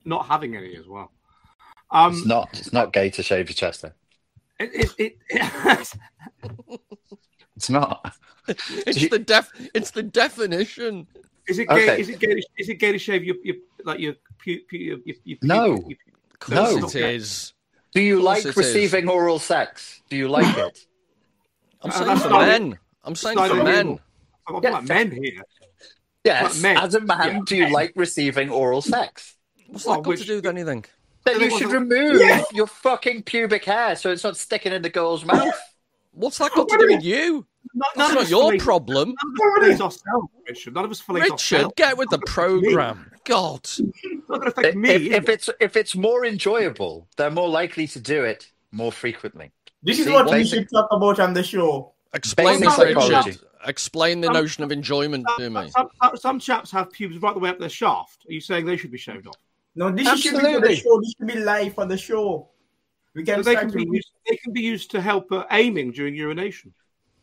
not having any as well. It's not gay to shave your chest, though. It's not. It's the definition. Is it gay? Okay. Is it gay to shave your No. It is. Do you like it receiving oral sex? Do you like it? I'm saying for men. I'm saying for men. I'm talking about men here. Yes. Men. As a man, do you like receiving oral sex? What's that got to do with anything? Then you should remove your fucking pubic hair so it's not sticking in the girl's mouth. What's that got to do with you? That's not your problem. None of us Richard. None of us fillet ourselves. Get with the program. God. It's not going to affect me. If it's more enjoyable, they're more likely to do it more frequently. This is what we should talk about on the show. Explain Basic this, psychology. Richard. Explain the notion of enjoyment to me. Some chaps have pubes right the way up their shaft. Are you saying they should be shaved off? No, this should be for the show. This should be live for the show. We can they can be used to help aiming during urination.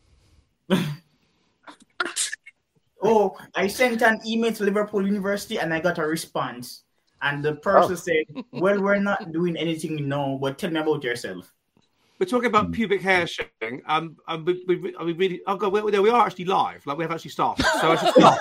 Oh, I sent an email to Liverpool University and I got a response. And the person said, well, we're not doing anything now, but tell me about yourself. We're talking about pubic hair shaving. We really. Oh God, we are actually live. Like we have actually started. So I should start.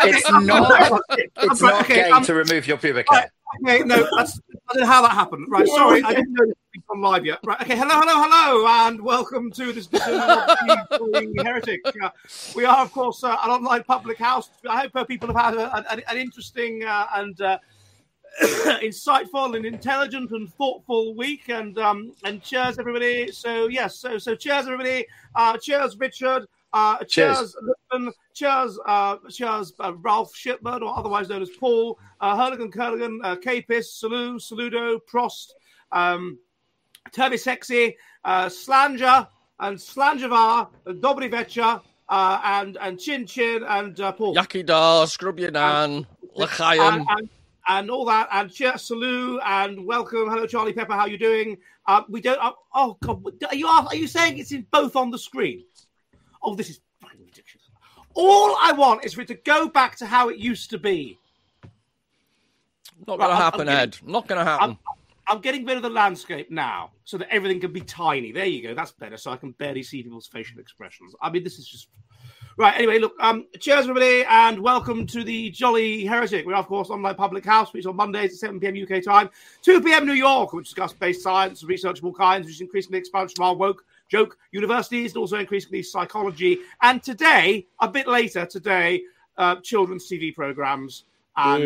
It's not gay to remove your pubic hair. Okay, no, I don't know how that happened. Right, sorry, I didn't know this was on live yet. Right, okay, hello, and welcome to this edition of the Heretic. We are, of course, an online public house. I hope people have had an interesting and insightful and intelligent and thoughtful week. And cheers, everybody. So yes, so cheers, everybody. Cheers, Richard. Cheers, Lipton. Cheers, Ralph Shipman, or otherwise known as Paul. Hurligan, Capis, Saludo, Prost, Turby Sexy, Slanger, and Slanjavar, Dobry Vecha, and Chin Chin, and Paul. Yaki Da, Scrub Yanan, L'chaim. And all that, and cheers, Salu, and welcome. Hello, Charlie Pepper. How you doing? We don't. Oh God, are you saying it's in both on the screen? Oh, this is fucking ridiculous. All I want is for it to go back to how it used to be. Not going to happen, Ed. Not going to happen. I'm getting rid of the landscape now so that everything can be tiny. There you go. That's better. So I can barely see people's facial expressions. I mean, this is just... Right, anyway, look, cheers, everybody, and welcome to the Jolly Heretic. We are, of course, online public house, which is on Mondays at 7 p.m. UK time, 2 p.m. New York, which discuss based science, research of all kinds, which is increasingly expunged from our woke joke universities, and also increasingly psychology. And today, a bit later today, children's TV programs and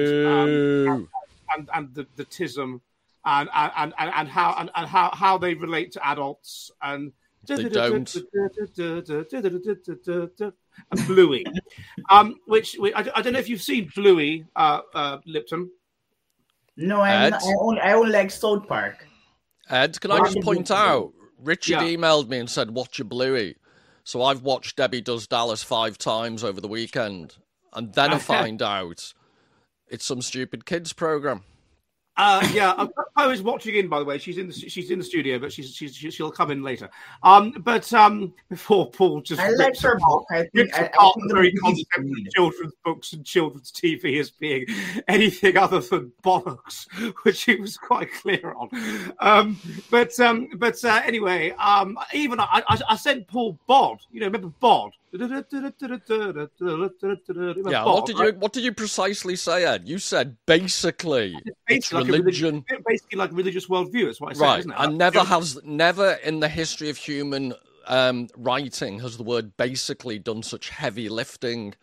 the TISM and how they relate to adults and they don't. And Bluey, which I don't know if you've seen Bluey, Lipton. No, I only like South Park. Ed, can I just point out? Richard emailed me and said, "Watch your Bluey." So I've watched Debbie Does Dallas 5 times over the weekend, and then I find out it's some stupid kids program. I was watching in. By the way, she's in the studio, but she'll come in later. Before Paul just I like her book. I think the very concept of children's books and children's TV as being anything other than bollocks, which he was quite clear on. Anyway, even I sent Paul Bod. You know, remember Bod? Yeah. What did you precisely say, Ed? You said basically. It's religion. Basically like a religious worldview, is what I said, right. isn't it? And never in the history of human writing has the word basically done such heavy lifting.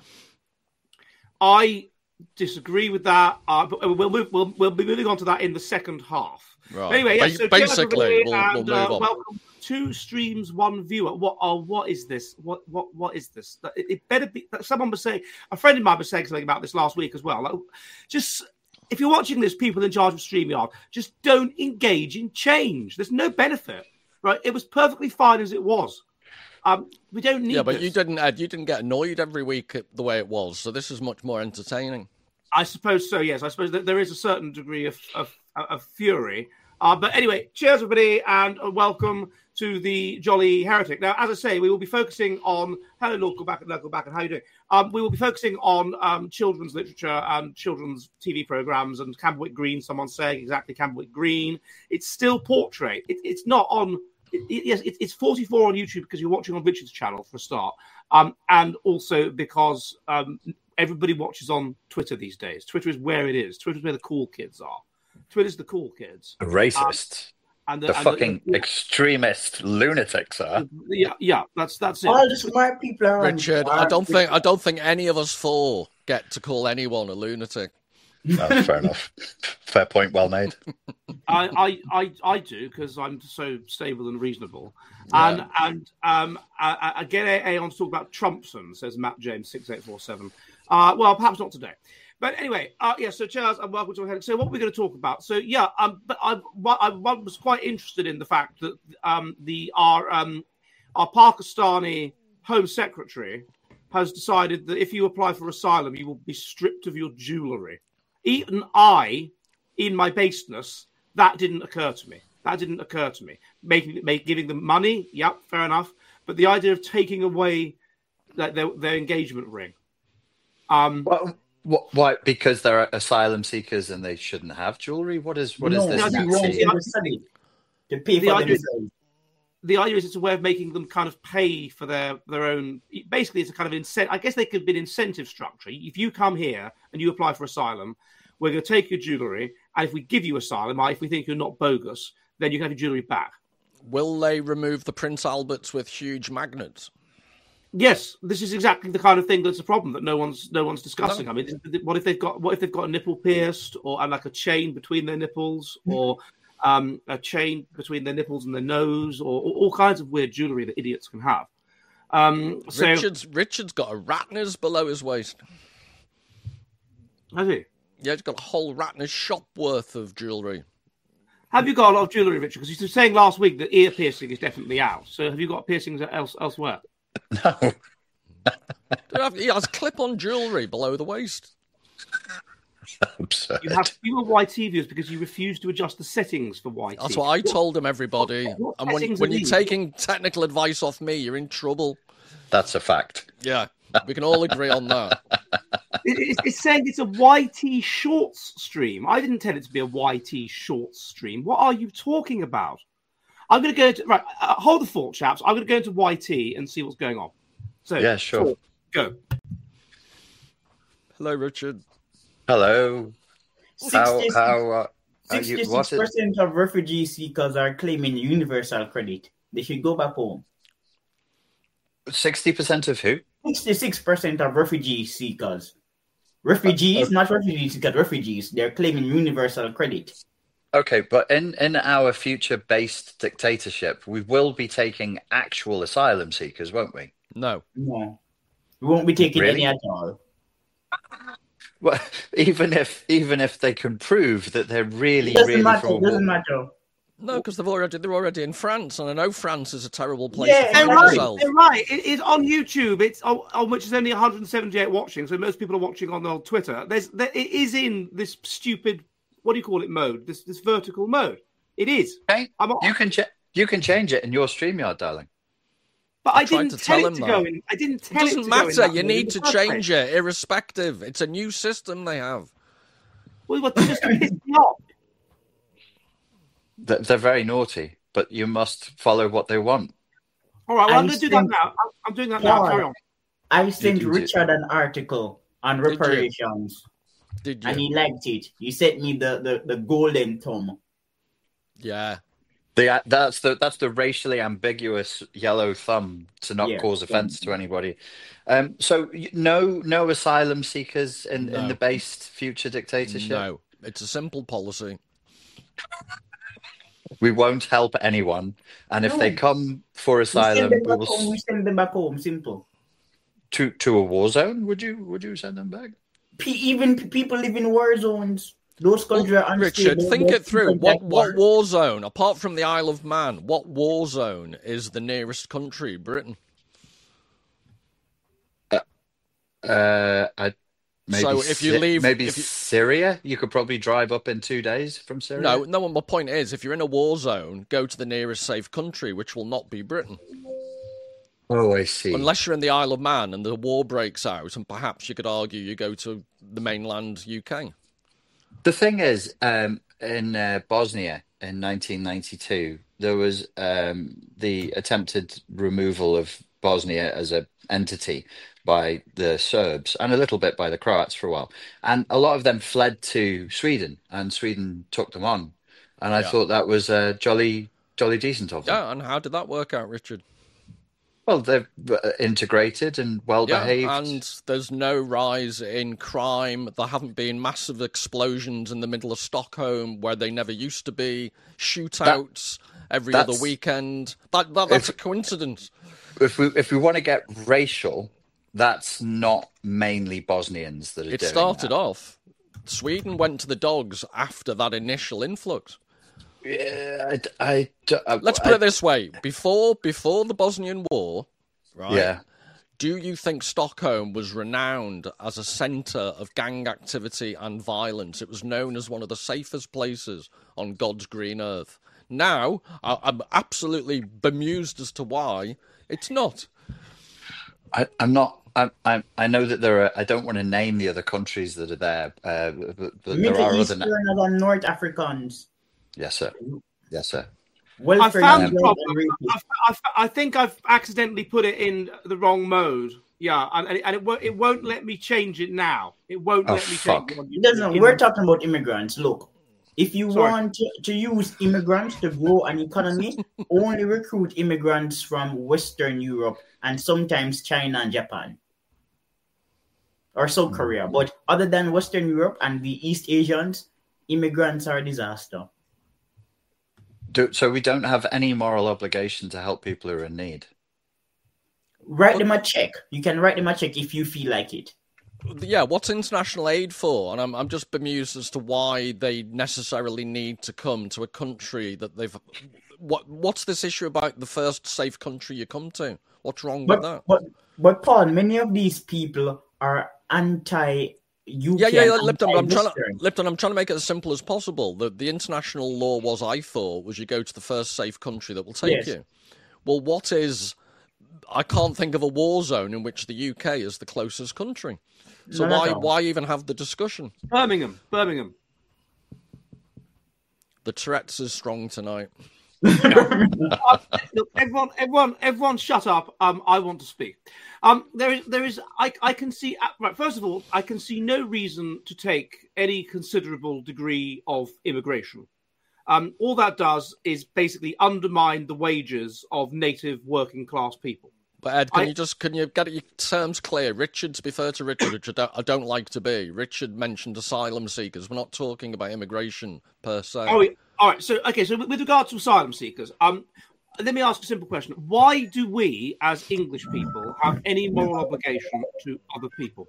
I disagree with that, but we'll be moving on to that in the second half. Right. Anyway, yes, so basically, we'll move on. Welcome. 2 streams, 1 viewer. What is this? What is this? It better be. Someone was saying, a friend of mine was saying something about this last week as well. Like, just if you're watching this, people in charge of StreamYard, just don't engage in change. There's no benefit, right? It was perfectly fine as it was. We don't need. Yeah, but this. you didn't, Ed. You didn't get annoyed every week at the way it was. So this is much more entertaining. I suppose so. Yes, I suppose that there is a certain degree of fury. But anyway, cheers, everybody, and welcome to the Jolly Heretic. Now, as I say, we will be focusing on... Hello, Lord, go back, and how are you doing? We will be focusing on children's literature and children's TV programmes and Camberwick Green, someone's saying exactly Camberwick Green. It's still Portrait. It's not on... Yes, it's 44 on YouTube because you're watching on Richard's channel for a start. And also because everybody watches on Twitter these days. Twitter is where it is. Twitter is where the cool kids are. Twitter's the cool kids. Racist. The fucking extremist lunatics are. Yeah, that's it. All the smart people are. Richard, I don't think any of us four get to call anyone a lunatic. That's fair enough. Fair point, well made. I do because I'm so stable and reasonable. Yeah. And again, Aeon to talk about Trumpson, says Matt James 6847. Well, perhaps not today. But anyway, so Charles, and welcome to Heretic. So what we're going to talk about. So but I was quite interested in the fact that our Pakistani Home Secretary has decided that if you apply for asylum, you will be stripped of your jewellery. Even I, in my baseness, that didn't occur to me. Giving them money, fair enough. But the idea of taking away their engagement ring. Why? Because they're asylum seekers and they shouldn't have jewelry? What is this? To pay for themselves. The idea is it's a way of making them kind of pay for their own. Basically, it's a kind of incentive. I guess they could be an incentive structure. If you come here and you apply for asylum, we're going to take your jewellery, and if we give you asylum, if we think you're not bogus, then you can have your jewellery back. Will they remove the Prince Alberts with huge magnets? Yes, this is exactly the kind of thing that's a problem that no one's discussing. No. I mean, what if they've got a nipple pierced, and like a chain between their nipples, or a chain between their nipples and their nose, or all kinds of weird jewellery that idiots can have. Richard's got a Ratner's below his waist. Has he? Yeah, he's got a whole Ratner's shop worth of jewellery. Have you got a lot of jewellery, Richard? Because you were saying last week that ear piercing is definitely out. So have you got piercings elsewhere? No. He has clip-on jewellery below the waist. Absurd. You have fewer YT viewers because you refuse to adjust the settings for YT. That's what I told him, everybody. And when you're taking technical advice off me, you're in trouble. That's a fact. Yeah, we can all agree on that. It's saying it's a YT Shorts stream. I didn't tell it to be a YT Shorts stream. What are you talking about? I'm going to go into... Right, hold the fort, chaps. I'm going to go into YT and see what's going on. So, yeah, sure. Go. Hello, Richard. Hello. 66% of refugee seekers are claiming universal credit. They should go back home. 60% of who? 66% of refugee seekers. Refugees, not refugee seekers, refugees. They're claiming universal credit. Okay, but in our future-based dictatorship, we will be taking actual asylum seekers, won't we? No. We won't be taking any at all. Well, even if they can prove that they're really doesn't matter. No, because they're already in France, and I know France is a terrible place. Yeah, they're right. It's on YouTube. It's on which is only 178 watching. So most people are watching on Twitter. It is in this stupid, what do you call it, mode? This vertical mode. It is. Okay. You can change it in your StreamYard, darling. But I didn't tell it to go in. I didn't tell it to go in. It doesn't matter. You need to change it, irrespective. It's a new system they have. Well, what just piss me off? They're very naughty, but you must follow what they want. All right, well, I'm going to do that now. I'm doing that now. Carry on. I sent Richard an article on reparations. Did you? And he liked it. He sent me the golden thumb. Yeah. That's the racially ambiguous yellow thumb to not cause offence to anybody. So no asylum seekers in the based future dictatorship? No, it's a simple policy. We won't help anyone, and if they come for asylum, we send them back home. Simple. To a war zone? Would you send them back? Even people live in war zones. Those countries are unstable. Richard, think it through. What war zone, apart from the Isle of Man, what war zone is the nearest country? Britain. Maybe if you leave, Syria, you could probably drive up in 2 days from Syria. No. My point is, if you're in a war zone, go to the nearest safe country, which will not be Britain. Oh, I see. Unless you're in the Isle of Man and the war breaks out, and perhaps you could argue you go to the mainland UK. The thing is, in Bosnia in 1992, there was the attempted removal of Bosnia as an entity by the Serbs and a little bit by the Croats for a while. And a lot of them fled to Sweden, and Sweden took them on. And I thought that was jolly decent of them. Yeah, and how did that work out, Richard? Well, they're integrated and well-behaved. Yeah, and there's no rise in crime. There haven't been massive explosions in the middle of Stockholm where they never used to be. Shootouts every other weekend. That's a coincidence. If we want to get racial, that's not mainly Bosnians that are doing that. It started off. Sweden went to the dogs after that initial influx. Yeah, let's put it this way: before the Bosnian War, right? Yeah. Do you think Stockholm was renowned as a centre of gang activity and violence? It was known as one of the safest places on God's green earth. Now, I'm absolutely bemused as to why it's not. I'm not. I know that there are. I don't want to name the other countries that are there, but there are other North Africans. Yes, sir. Yes, sir. Well, I found the problem. I think I've accidentally put it in the wrong mode. Yeah, and it won't let me change it now. It won't let me change it. It doesn't. We're talking about immigrants. Look, if you want to use immigrants to grow an economy, only recruit immigrants from Western Europe and sometimes China and Japan. Or South Korea. But other than Western Europe and the East Asians, immigrants are a disaster. So we don't have any moral obligation to help people who are in need. Write them a check. You can write them a check if you feel like it. Yeah, what's international aid for? And I'm just bemused as to why they necessarily need to come to a country that they've... What's this issue about the first safe country you come to? What's wrong with that? But Paul, many of these people are anti... Lipton, I'm trying to make it as simple as possible. The international law was you go to the first safe country that will take you. Well, I can't think of a war zone in which the UK is the closest country. So why even have the discussion? Birmingham. The Tourette's is strong tonight. Look, everyone, shut up. I want to speak. There is. I can see. Right. First of all, I can see no reason to take any considerable degree of immigration. All that does is basically undermine the wages of native working class people. But Ed, can you get your terms clear? Richard, to be fair to Richard, which I don't like to be. Richard mentioned asylum seekers. We're not talking about immigration per se. All right. So with regard to asylum seekers, let me ask a simple question: why do we, as English people, have any moral obligation to other people?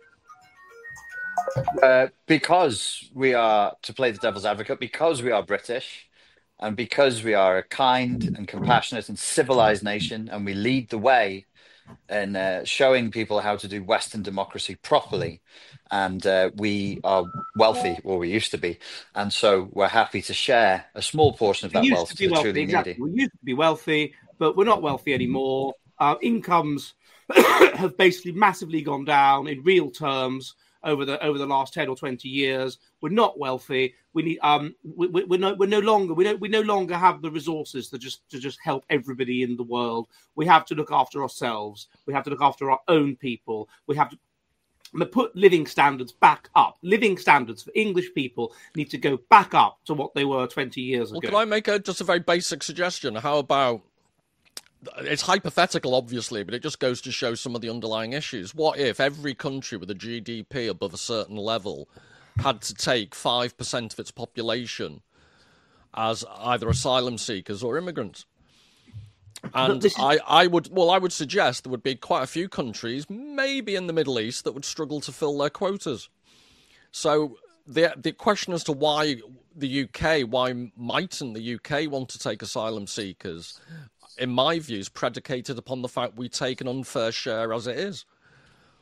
Because we are, to play the devil's advocate, because we are British, and because we are a kind and compassionate and civilized nation, and we lead the way in showing people how to do Western democracy properly. And we are wealthy, or we used to be, and so we're happy to share a small portion of that wealth to the truly needy. We used to be wealthy, but we're not wealthy anymore. Our incomes have basically massively gone down in real terms over the last 10 or 20 years. We're not wealthy. We need we no longer have the resources to just help everybody in the world. We have to look after ourselves. We have to look after our own people. We have to put living standards back up. Living standards for English people need to go back up to what they were 20 years ago. Well, can I make just a very basic suggestion? How about, it's hypothetical, obviously, but it just goes to show some of the underlying issues. What if every country with a GDP above a certain level had to take 5% of its population as either asylum seekers or immigrants? And I would suggest there would be quite a few countries, maybe in the Middle East, that would struggle to fill their quotas. So the question as to why mightn't the UK want to take asylum seekers, in my view, is predicated upon the fact we take an unfair share as it is.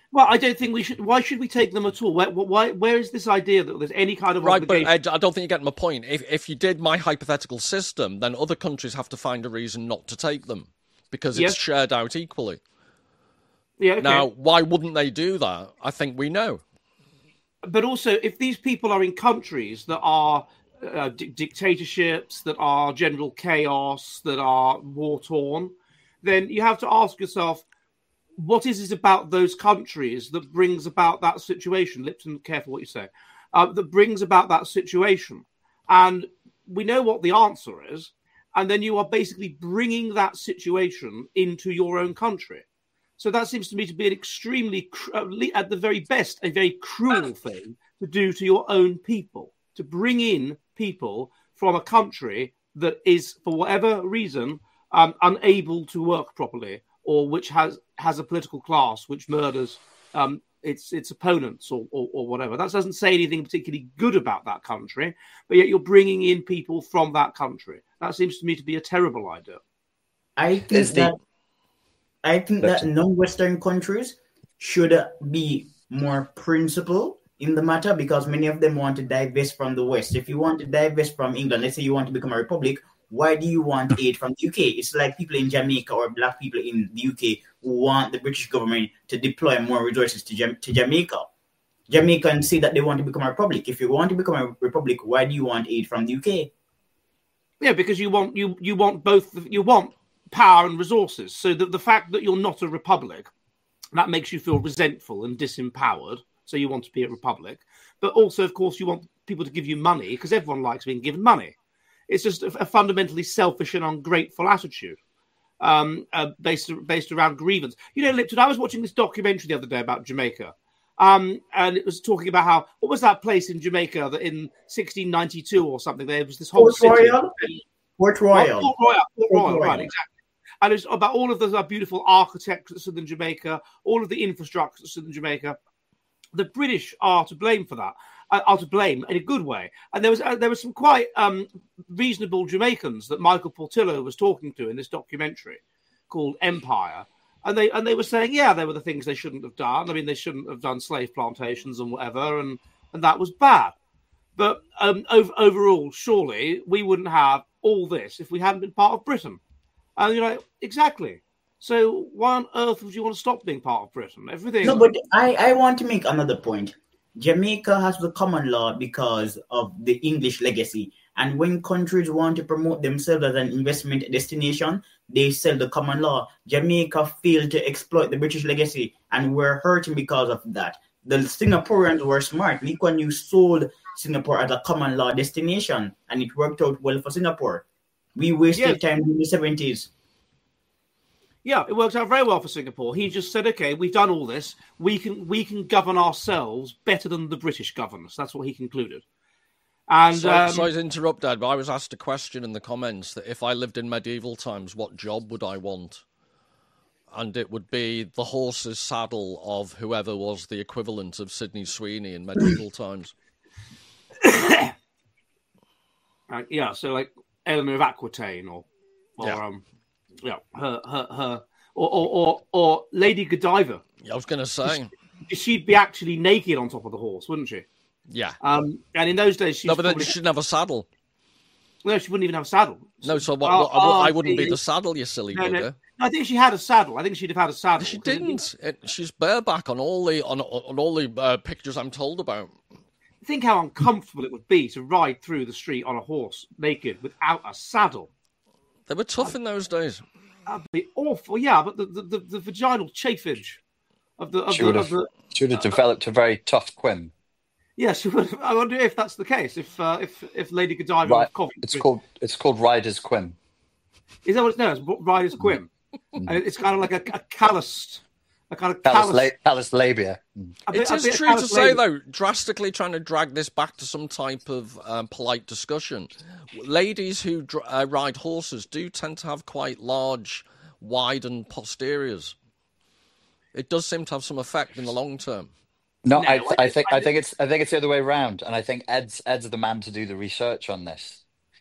Well, I don't think we should. Why should we take them at all? Where is this idea that there's any kind of obligation? But Ed, I don't think you're getting my point. If you did my hypothetical system, then other countries have to find a reason not to take them because it's shared out equally. Yeah. Okay. Now, why wouldn't they do that? I think we know. But also, if these people are in countries that are dictatorships, that are general chaos, that are war-torn, then you have to ask yourself, what is it about those countries that brings about that situation? Lipton, careful what you say. That brings about that situation. And we know what the answer is. And then you are basically bringing that situation into your own country. So that seems to me to be an extremely, at the very best, a very cruel thing to do to your own people, to bring in people from a country that is, for whatever reason, unable to work properly, or which has a political class which murders its opponents or whatever. That doesn't say anything particularly good about that country, but yet you're bringing in people from that country. That seems to me to be a terrible idea. I think that non-Western countries should be more principled in the matter because many of them want to divest from the West. If you want to divest from England, let's say you want to become a republic, why do you want aid from the UK? It's like people in Jamaica or black people in the UK who want the British government to deploy more resources to Jamaica. Jamaicans say that they want to become a republic. If you want to become a republic, why do you want aid from the UK? Yeah, because you want both. You want power and resources. So the fact that you're not a republic, that makes you feel resentful and disempowered. So you want to be a republic. But also, of course, you want people to give you money because everyone likes being given money. It's just a fundamentally selfish and ungrateful attitude based around grievance. You know, Lipton, I was watching this documentary the other day about Jamaica. And it was talking about what was that place in Jamaica that in 1692 or something, there was this whole city. Port Royal, right, exactly. And it's about all of the beautiful architecture of southern Jamaica, all of the infrastructure of southern Jamaica. The British are to blame for that, are to blame in a good way. And there was some quite reasonable Jamaicans that Michael Portillo was talking to in this documentary called Empire. And they were saying, yeah, there were the things they shouldn't have done. I mean, they shouldn't have done slave plantations and whatever, and that was bad. But overall, surely we wouldn't have all this if we hadn't been part of Britain. And you're like, exactly. So why on earth would you want to stop being part of Britain? Everything. No, but I want to make another point. Jamaica has the common law because of the English legacy. And when countries want to promote themselves as an investment destination, they sell the common law. Jamaica failed to exploit the British legacy, and we're hurting because of that. The Singaporeans were smart. Lee Kuan Yew sold Singapore as a common law destination, and it worked out well for Singapore. We wasted time in the 70s. Yeah, it worked out very well for Singapore. He just said, okay, we've done all this. We can govern ourselves better than the British govern us. That's what he concluded. And sorry to interrupt, Dad, but I was asked a question in the comments that if I lived in medieval times, what job would I want? And it would be the horse's saddle of whoever was the equivalent of Sydney Sweeney in medieval times. Yeah, so like Eleanor of Aquitaine or her or Lady Godiva. Yeah, I was going to say she'd be actually naked on top of the horse, wouldn't she? Yeah. And in those days, but then she shouldn't have a saddle. No, she wouldn't even have a saddle. No, so I wouldn't be the saddle, you silly bugger. No, I think she had a saddle. I think she'd have had a saddle. She didn't. She's bareback on all the pictures I'm told about. Think how uncomfortable it would be to ride through the street on a horse naked without a saddle. They were tough in those days. That'd be awful. Yeah, but the vaginal chafage of the she would have developed a very tough quim. Yeah, she would. I wonder if that's the case. If Lady Godiva was coughing. It's called Rider's Quim. Is that what it's known as? Rider's Quim. And it's kind of like a calloused, callous labia. It is true to say, though, drastically trying to drag this back to some type of polite discussion. Ladies who ride horses do tend to have quite large, widened posteriors. It does seem to have some effect in the long term. No, I think it's the other way around, and I think Ed's the man to do the research on this.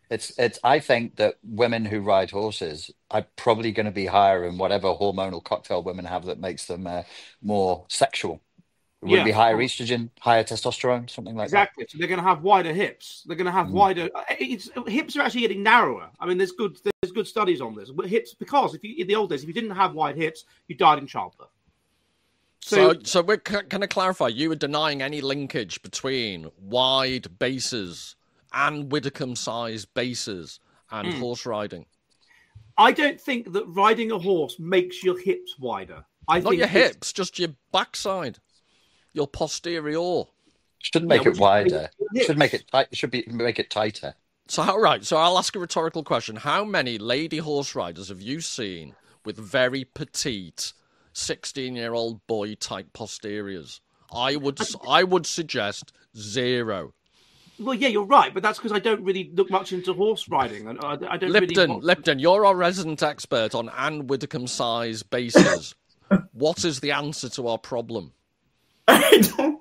I think that women who ride horses are probably going to be higher in whatever hormonal cocktail women have that makes them more sexual. Would it be higher estrogen, higher testosterone, something like that? Exactly. So they're going to have wider hips. They're going to have wider. Hips are actually getting narrower. I mean, there's good studies on this. But hips, because in the old days, if you didn't have wide hips, you died in childbirth. So we're going to clarify. You were denying any linkage between wide bases and Widdicombe-sized bases and horse riding. I don't think that riding a horse makes your hips wider. Not your hips, just your backside. Your posterior. Shouldn't make it wider. Should make it tight. Make it tighter. So I'll ask a rhetorical question. How many lady horse riders have you seen with very petite 16-year-old boy type posteriors? I would suggest 0. Well, yeah, you're right, but that's because I don't really look much into horse riding, and I don't. Lipton, you're our resident expert on Anne Widdicombe-size bases. What is the answer to our problem? I don't.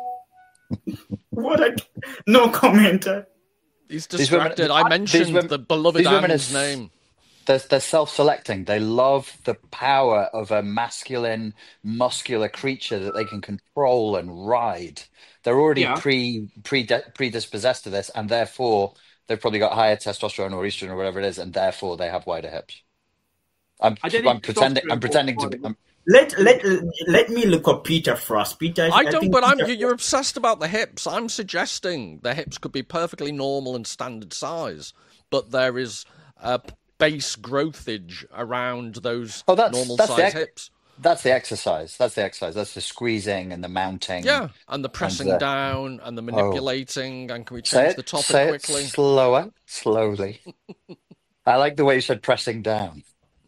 No comment. He's distracted. I mentioned the beloved Anne's name. They're self-selecting. They love the power of a masculine, muscular creature that they can control and ride. They're already predisposed to this, and therefore they've probably got higher testosterone or estrogen or whatever it is, and therefore they have wider hips. I'm pretending to be. Let me look up Peter Frost. You're obsessed about the hips. I'm suggesting the hips could be perfectly normal and standard size, but there is base growthage around those normal size hips. That's the exercise. That's the squeezing and the mounting. Yeah, and the pressing down and the manipulating. And can we change the topic quickly? Slowly. I like the way you said pressing down.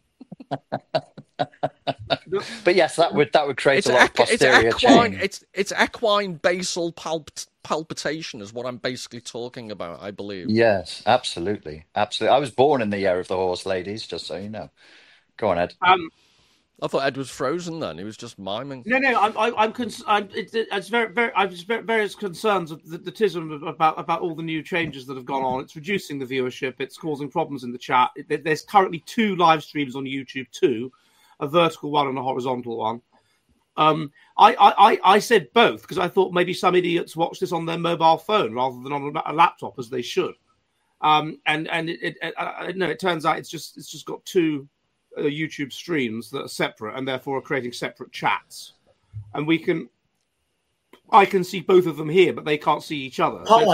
But yes, that would create a lot of posterior chain. It's equine basal palpitation is what I'm basically talking about, I believe. Yes, absolutely. I was born in the year of the horse, ladies, just so you know. Go on, Ed. I thought Ed was frozen then. He was just miming. No, it's various concerns of the TISM about all the new changes that have gone on. It's reducing the viewership. It's causing problems in the chat. There's currently 2 live streams on YouTube, 2, a vertical one and a horizontal one. I said both because I thought maybe some idiots watch this on their mobile phone rather than on a laptop, as they should. It turns out it's just got 2 YouTube streams that are separate and therefore are creating separate chats, and I can see both of them here, but they can't see each other. Paul,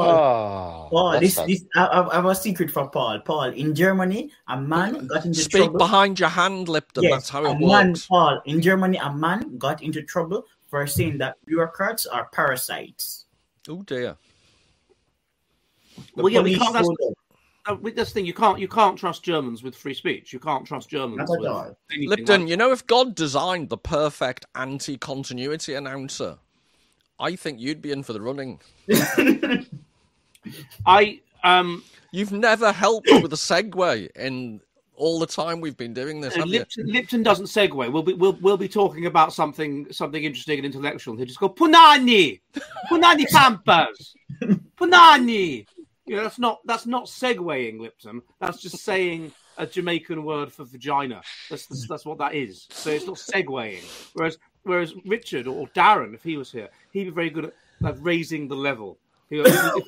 I have a secret for Paul. Paul, in Germany, a man got into trouble. Speak behind your hand, Lipton. Yes, that's how it works. Paul, in Germany, a man got into trouble for saying that bureaucrats are parasites. Oh dear. Well, yeah, we can't. With this thing, you can't trust Germans with free speech. You can't trust Germans with anything. Lipton, if God designed the perfect anti-continuity announcer, I think you'd be in for the running. You've never helped with a segue in all the time we've been doing this, have you? Lipton doesn't segue. We'll be talking about something interesting and intellectual. He'll just go punani pampers, punani. That's not segueing, Lipton. That's just saying a Jamaican word for vagina. That's what that is. So it's not segueing. Whereas Richard or Darren, if he was here, he'd be very good at raising the level. If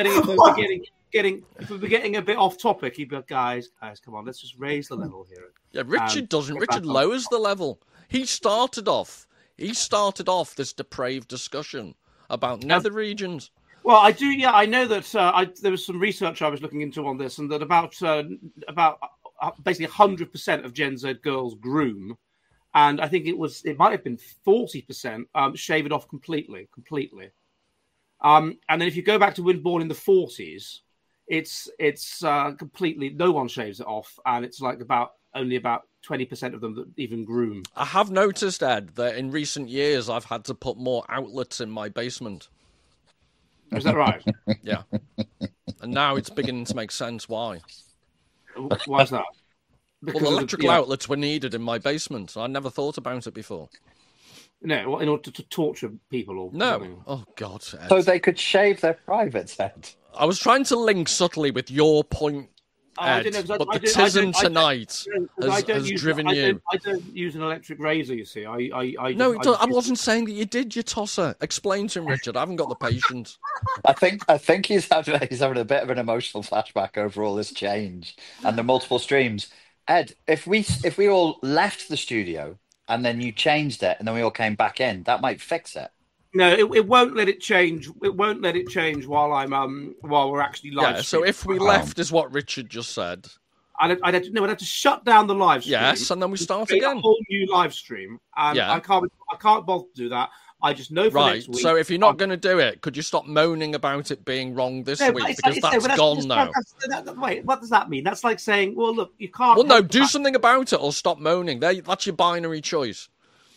we're getting a bit off topic, he'd be like, guys, come on, let's just raise the level here. Yeah, Richard doesn't. Richard lowers the level. He started off this depraved discussion about nether regions. Well, I do. Yeah, I know that there was some research I was looking into on this, and that about basically 100% of Gen Z girls groom, and I think it might have been 40% shave it off completely. And then if you go back to when born in the 40s, it's completely no one shaves it off, and it's like only about 20% of them that even groom. I have noticed, Ed, that in recent years I've had to put more outlets in my basement. Is that right? Yeah. And now it's beginning to make sense why. Why is that? Because the electrical outlets were needed in my basement. I never thought about it before. No, in order to torture people or no. something. Oh, God. Ed. So they could shave their privates, Ed. I was trying to link subtly with your point, Ed, but the tism tonight has driven you. I don't use an electric razor, you see. I wasn't saying that you did, you tosser. Explain to him, Richard. I haven't got the patience. I think he's having a bit of an emotional flashback over all this change and the multiple streams. Ed, if we all left the studio and then you changed it and then we all came back in, that might fix it. No, it won't let it change. It won't let it change while we're actually live. Yeah, so if we left, is what Richard just said. I'd have to shut down the live stream. Yes, and then we start again. A whole new live stream, and I can't bother to do that. I just know for next week. So if you're not going to do it, could you stop moaning about it being wrong this week? Because that's gone now. Wait, what does that mean? That's like saying, well, look, you can't. Well, no, do something about it or stop moaning. That's your binary choice.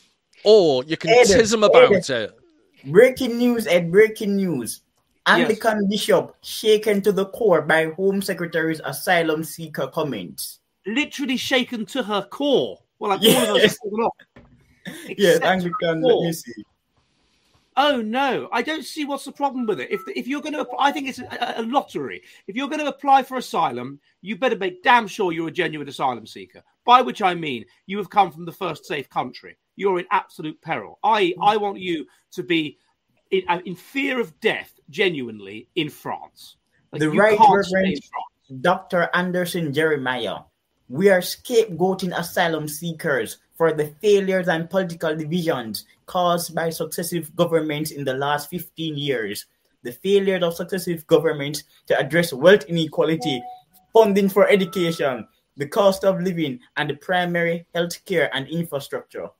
Or you can tism about it. Breaking news, Ed, breaking news. Anglican Bishop shaken to the core by Home Secretary's asylum seeker comments. Literally shaken to her core. Well, like all of us are off. Yes, Anglican, let me see. Oh, no, I don't see what's the problem with it. If you're going to, I think it's a lottery. If you're going to apply for asylum, you better make damn sure you're a genuine asylum seeker. By which I mean, you have come from the first safe country. You're in absolute peril. I want you to be in fear of death, genuinely, in France. Like, the Right Reverend Dr. Anderson Jeremiah. We are scapegoating asylum seekers for the failures and political divisions caused by successive governments in the last 15 years. The failure of successive governments to address wealth inequality, funding for education, the cost of living, and the primary health care and infrastructure.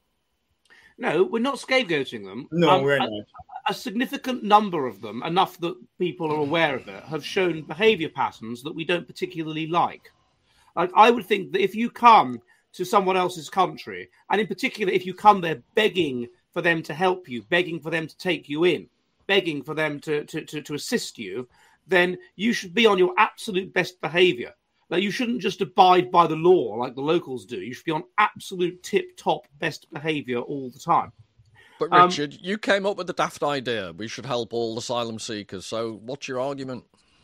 No, we're not scapegoating them. No, we're not. A significant number of them, enough that people are aware of it, have shown behaviour patterns that we don't particularly like. Like, I would think that if you come to someone else's country, and in particular if you come there begging for them to help you, begging for them to take you in, begging for them to assist you, then you should be on your absolute best behaviour. Like, you shouldn't just abide by the law like the locals do. You should be on absolute tip-top best behaviour all the time. But Richard, you came up with the daft idea. We should help all asylum seekers. So what's your argument?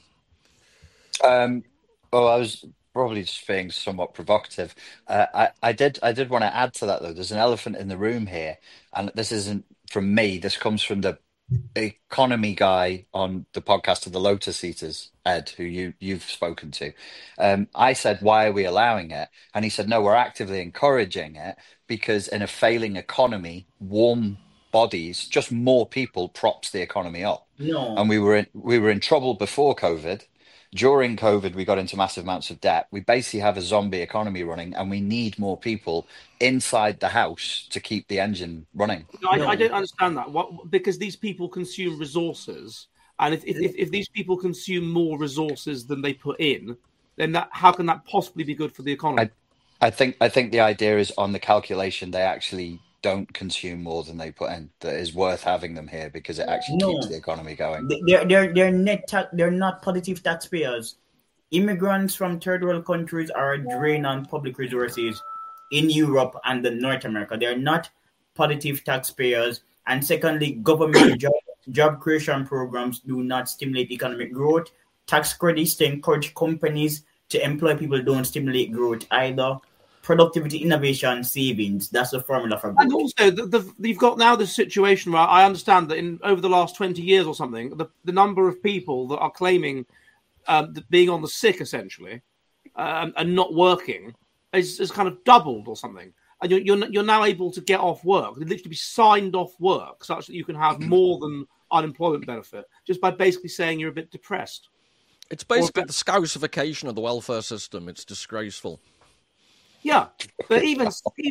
Well, I was probably just being somewhat provocative. I did want to add to that, though. There's an elephant in the room here. And this isn't from me. This comes from the economy guy on the podcast of the Lotus Eaters, Ed, who you've spoken to. I said, why are we allowing it? And he said, no, we're actively encouraging it because in a failing economy, warm bodies, just more people props the economy up. No. And we were in trouble before COVID. During COVID, we got into massive amounts of debt. We basically have a zombie economy running, and we need more people inside the house to keep the engine running. No, I don't understand that. Because these people consume resources, and if these people consume more resources than they put in, then how can that possibly be good for the economy? I think the idea is on the calculation they actually don't consume more than they put in. That is worth having them here because it actually keeps the economy going. They're not positive taxpayers. Immigrants from third world countries are a drain on public resources in Europe and North America. They're not positive taxpayers. And secondly, government job creation programs do not stimulate economic growth. Tax credits to encourage companies to employ people don't stimulate growth either. Productivity, innovation, savings. That's the formula for growth. And also, you've got now this situation where I understand that over the last 20 years or something, the number of people that are claiming being on the sick, essentially, and not working is kind of doubled or something. And you're now able to get off work, literally be signed off work, such that you can have more than unemployment benefit, just by basically saying you're a bit depressed. It's basically the Scouseification of the welfare system. It's disgraceful. Yeah, but even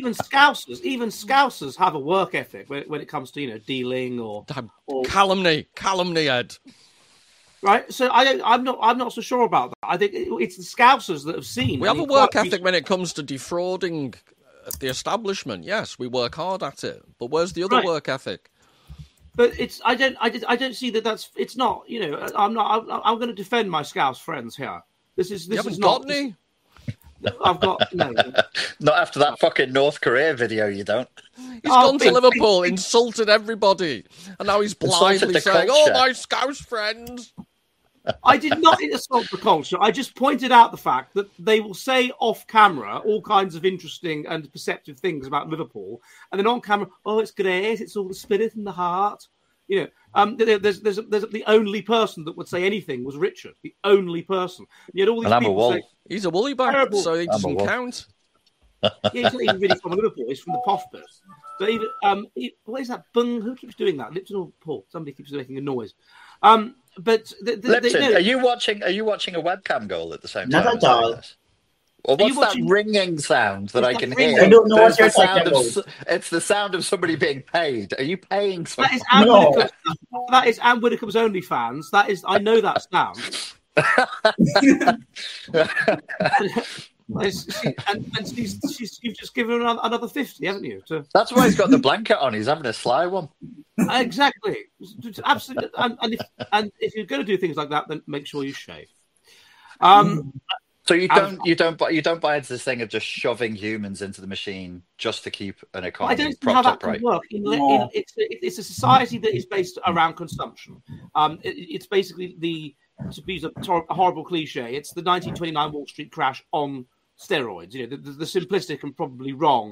Scousers have a work ethic when it comes to dealing or calumny, Ed. Right, so I'm not so sure about that. I think it's the Scousers that have seen. We have a work ethic when it comes to defrauding the establishment. Yes, we work hard at it, but where's the other work ethic? But I don't see that. It's not. I'm going to defend my Scouse friends here. This is got any. I've got no. Not after that fucking North Korea video, you don't. He's gone to Liverpool, insulted everybody, and now he's blindly saying, "Oh, my Scouse friends." I did not insult the culture. I just pointed out the fact that they will say off camera all kinds of interesting and perceptive things about Liverpool, and then on camera, oh, it's great, it's all the spirit and the heart. You know, there's the only person that would say anything was Richard, the only person. Yet all these people say, he's a woolly bag, so he doesn't count. Yeah, he's not even really from Liverpool. He's from the posh bit. But even what is that? Bung? Who keeps doing that? Lipton or Paul? Somebody keeps making a noise. But Lipton, are you watching a webcam goal at the same time? Not at all. Well, what's that ringing sound that I can hear? I don't know what you're talking about. It's the sound of somebody being paid. Are you paying someone? That is Anne Widdecombe's OnlyFans. That is, I know that sound. You've just given her another 50, haven't you? That's why he's got the blanket on. He's having a sly one. Exactly, absolutely. And if you're going to do things like that, then make sure you shave. So you don't buy into this thing of just shoving humans into the machine just to keep an economy I don't know how that right? can work. It's a society that is based around consumption. It's basically to use a horrible cliche, it's the 1929 Wall Street crash on steroids. You know, the simplistic and probably wrong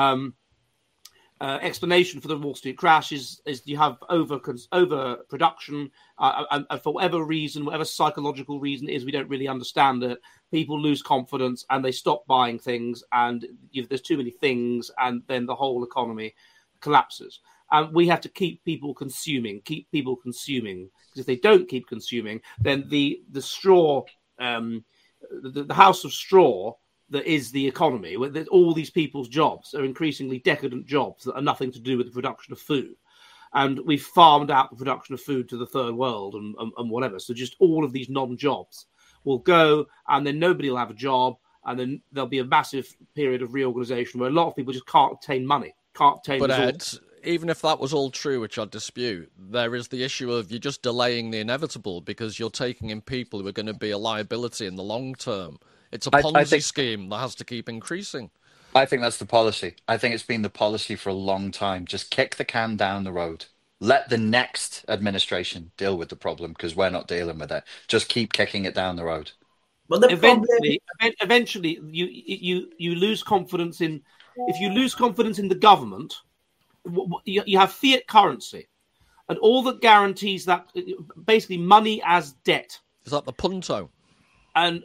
explanation for the Wall Street crash is you have overproduction, and for whatever reason, whatever psychological reason it is, we don't really understand it. People lose confidence and they stop buying things, and there's too many things, and then the whole economy collapses. And we have to keep people consuming. Because if they don't keep consuming, then the straw, the house of straw that is the economy, where all these people's jobs are increasingly decadent jobs that are nothing to do with the production of food. And we've farmed out the production of food to the third world and whatever. So just all of these non-jobs will go, and then nobody will have a job, and then there'll be a massive period of reorganization where a lot of people just can't obtain money, can't obtain resources. Ed, even if that was all true, which I dispute, there is the issue of you're just delaying the inevitable because you're taking in people who are going to be a liability in the long term. It's a Ponzi scheme that has to keep increasing. I think that's the policy. I think it's been the policy for a long time. Just kick the can down the road. Let the next administration deal with the problem because we're not dealing with it. Just keep kicking it down the road. But eventually, you lose confidence in. If you lose confidence in the government, you have fiat currency, and all that guarantees that basically money as debt. Is that the punto? And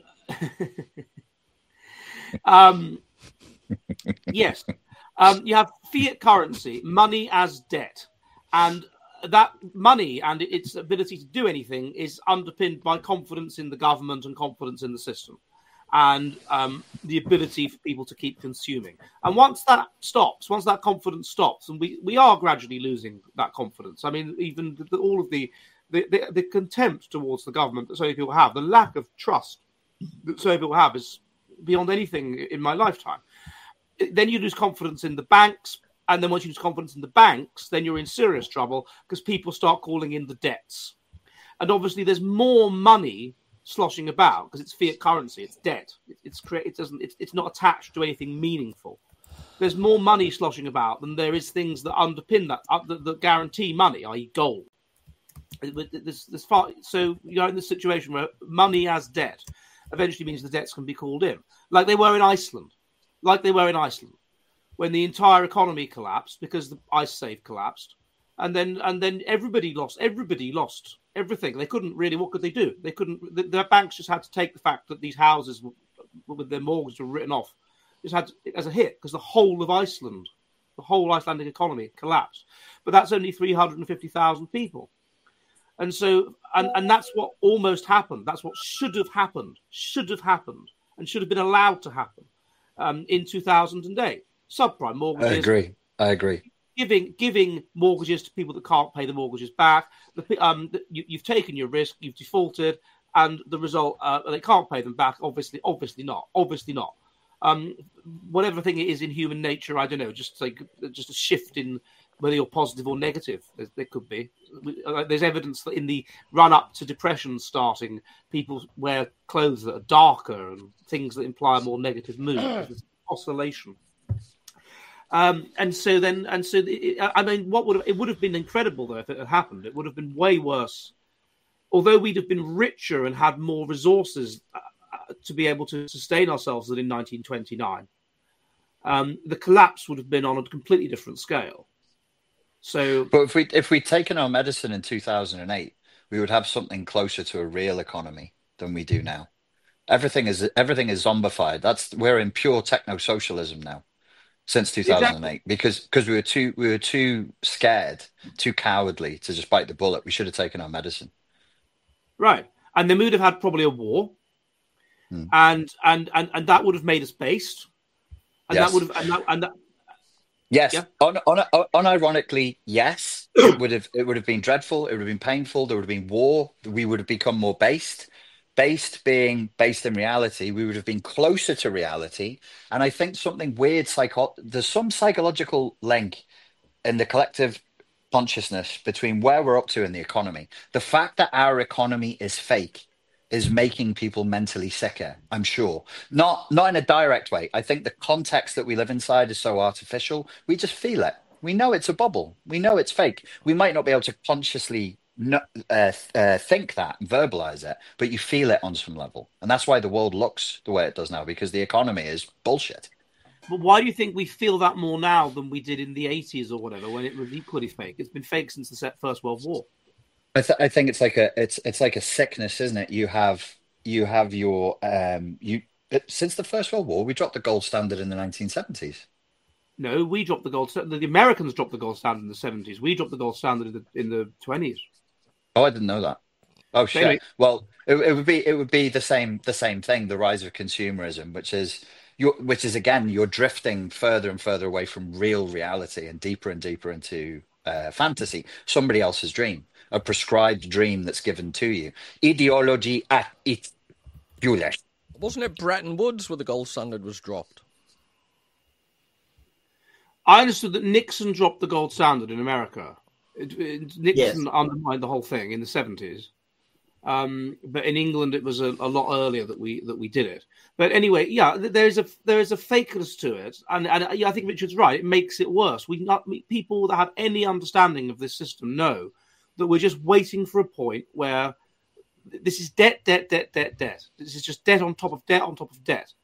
yes, you have fiat currency, money as debt, and that money and its ability to do anything is underpinned by confidence in the government and confidence in the system, and the ability for people to keep consuming. And once that stops, once that confidence stops, and we are gradually losing that confidence. I mean, even all of the contempt towards the government that so many people have, the lack of trust that so many people have is beyond anything in my lifetime. Then you lose confidence in the banks. And then once you lose confidence in the banks, then you're in serious trouble because people start calling in the debts. And obviously there's more money sloshing about because it's fiat currency, it's debt. It's not attached to anything meaningful. There's more money sloshing about than there is things that underpin that guarantee money, i.e. gold. So you're in this situation where money as debt eventually means the debts can be called in. Like they were in Iceland. When the entire economy collapsed because the IceSave collapsed, and then everybody lost everything. They couldn't really. What could they do? They couldn't. The banks just had to take the fact that these houses with their mortgages were written off, just had to, as a hit because the whole of Iceland, the whole Icelandic economy collapsed. But that's only 350,000 people, and so and that's what almost happened. That's what should have happened, and should have been allowed to happen in 2008. Subprime mortgages. I agree. Giving mortgages to people that can't pay the mortgages back. You've taken your risk, you've defaulted, and the result they can't pay them back. Obviously not. Whatever thing it is in human nature, I don't know. Just a shift in whether you're positive or negative. There could be. There's evidence that in the run up to depression starting, people wear clothes that are darker and things that imply a more negative mood. There's oscillation. I mean, it would have been incredible though if it had happened. It would have been way worse although we'd have been richer and had more resources to be able to sustain ourselves than in 1929, the collapse would have been on a completely different scale. So, but if we'd taken our medicine in 2008, we would have something closer to a real economy than we do now. Everything is zombified. We're in pure techno-socialism now since 2008 because we were too scared, too cowardly to just bite the bullet. We should have taken our medicine. Right, and then we would have had probably a war, and that would have made us based, and yes. that would have Yes. Yeah. Unironically, yes. It would have been dreadful. It would have been painful. There would have been war. We would have become more based. Based being based in reality, we would have been closer to reality. And I think something weird, there's some psychological link in the collective consciousness between where we're up to in the economy. The fact that our economy is fake is making people mentally sicker, I'm sure. Not in a direct way. I think the context that we live inside is so artificial. We just feel it. We know it's a bubble. We know it's fake. We might not be able to consciously think that and verbalize it, but you feel it on some level. And that's why the world looks the way it does now, because the economy is bullshit. But why do you think we feel that more now than we did in the 80s or whatever, when it was equally fake? It's been fake since the First World War. I think it's like a sickness, isn't it? You have your since the First World War, we dropped the gold standard in the 1970s. No, we dropped the gold standard. The Americans dropped the gold standard in the 70s. We dropped the gold standard in the 20s. Oh, I didn't know that. Oh shit! Anyway. Well, it would be the same thing. The rise of consumerism, which is again, you're drifting further and further away from real reality and deeper into fantasy, somebody else's dream, a prescribed dream that's given to you. Ideology at its fullest. Wasn't it Bretton Woods where the gold standard was dropped? I understood that Nixon dropped the gold standard in America. Nixon undermined the whole thing in the 70s. But in England, it was a lot earlier that we did it. But anyway, yeah, there is a fakeness to it, and I think Richard's right. It makes it worse. People that have any understanding of this system know that we're just waiting for a point where this is debt. This is just debt on top of debt on top of debt.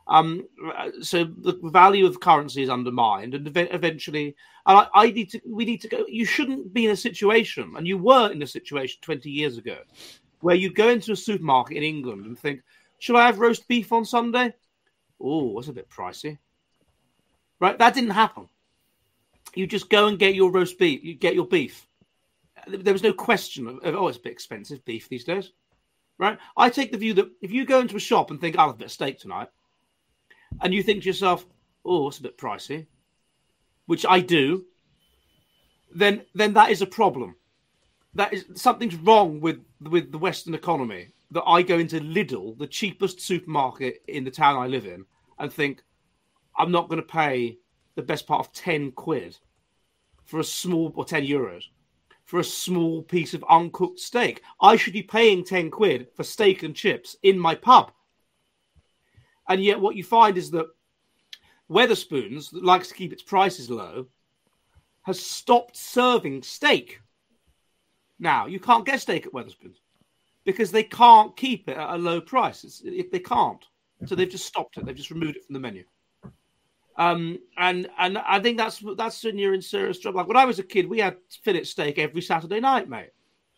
So the value of currency is undermined, and eventually, and we need to go. You shouldn't be in a situation, and you were in a situation 20 years ago, where you go into a supermarket in England and think, "Shall I have roast beef on Sunday?" Oh, that's a bit pricey, right? That didn't happen. You just go and get your roast beef. You get your beef. There was no question of it's a bit expensive beef these days, right? I take the view that if you go into a shop and think, "I'll have a bit of steak tonight," and you think to yourself, "Oh, it's a bit pricey," which I do, then that is a problem. That is something's wrong with the Western economy. That I go into Lidl, the cheapest supermarket in the town I live in, and think I'm not going to pay the best part of 10 quid for a small, or 10 euros for a small piece of uncooked steak. I should be paying 10 quid for steak and chips in my pub. And yet what you find is that Wetherspoons, that likes to keep its prices low, has stopped serving steak. Now, you can't get steak at Wetherspoons because they can't keep it at a low price. They can't. So they've just stopped it. They've just removed it from the menu. And I think that's when you're in serious trouble. Like when I was a kid, we had fillet steak every Saturday night, mate.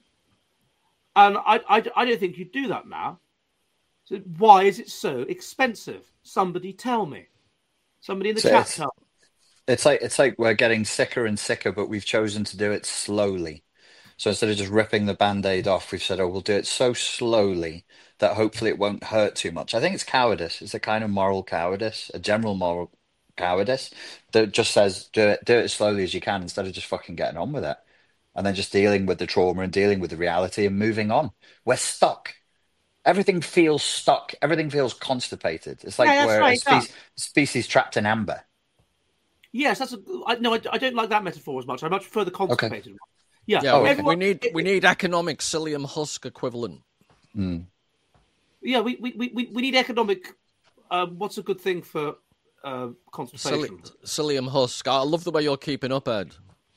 And I don't think you'd do that now. So why is it so expensive? Somebody tell me. Somebody in the chat tell me. It's like we're getting sicker and sicker, but we've chosen to do it slowly. So instead of just ripping the Band-Aid off, we've said, we'll do it so slowly that hopefully it won't hurt too much. I think it's cowardice. It's a kind of moral cowardice, a general moral cowardice that just says, do it as slowly as you can instead of just fucking getting on with it. And then just dealing with the trauma and dealing with the reality and moving on. We're stuck. Everything feels stuck. Everything feels constipated. It's like we're a species trapped in amber. Yes, I don't like that metaphor as much. I much prefer the constipated one. Yeah, we need economic psyllium husk equivalent. Mm. Yeah, we need economic. What's a good thing for constipation? Psyllium husk. I love the way you're keeping up, Ed.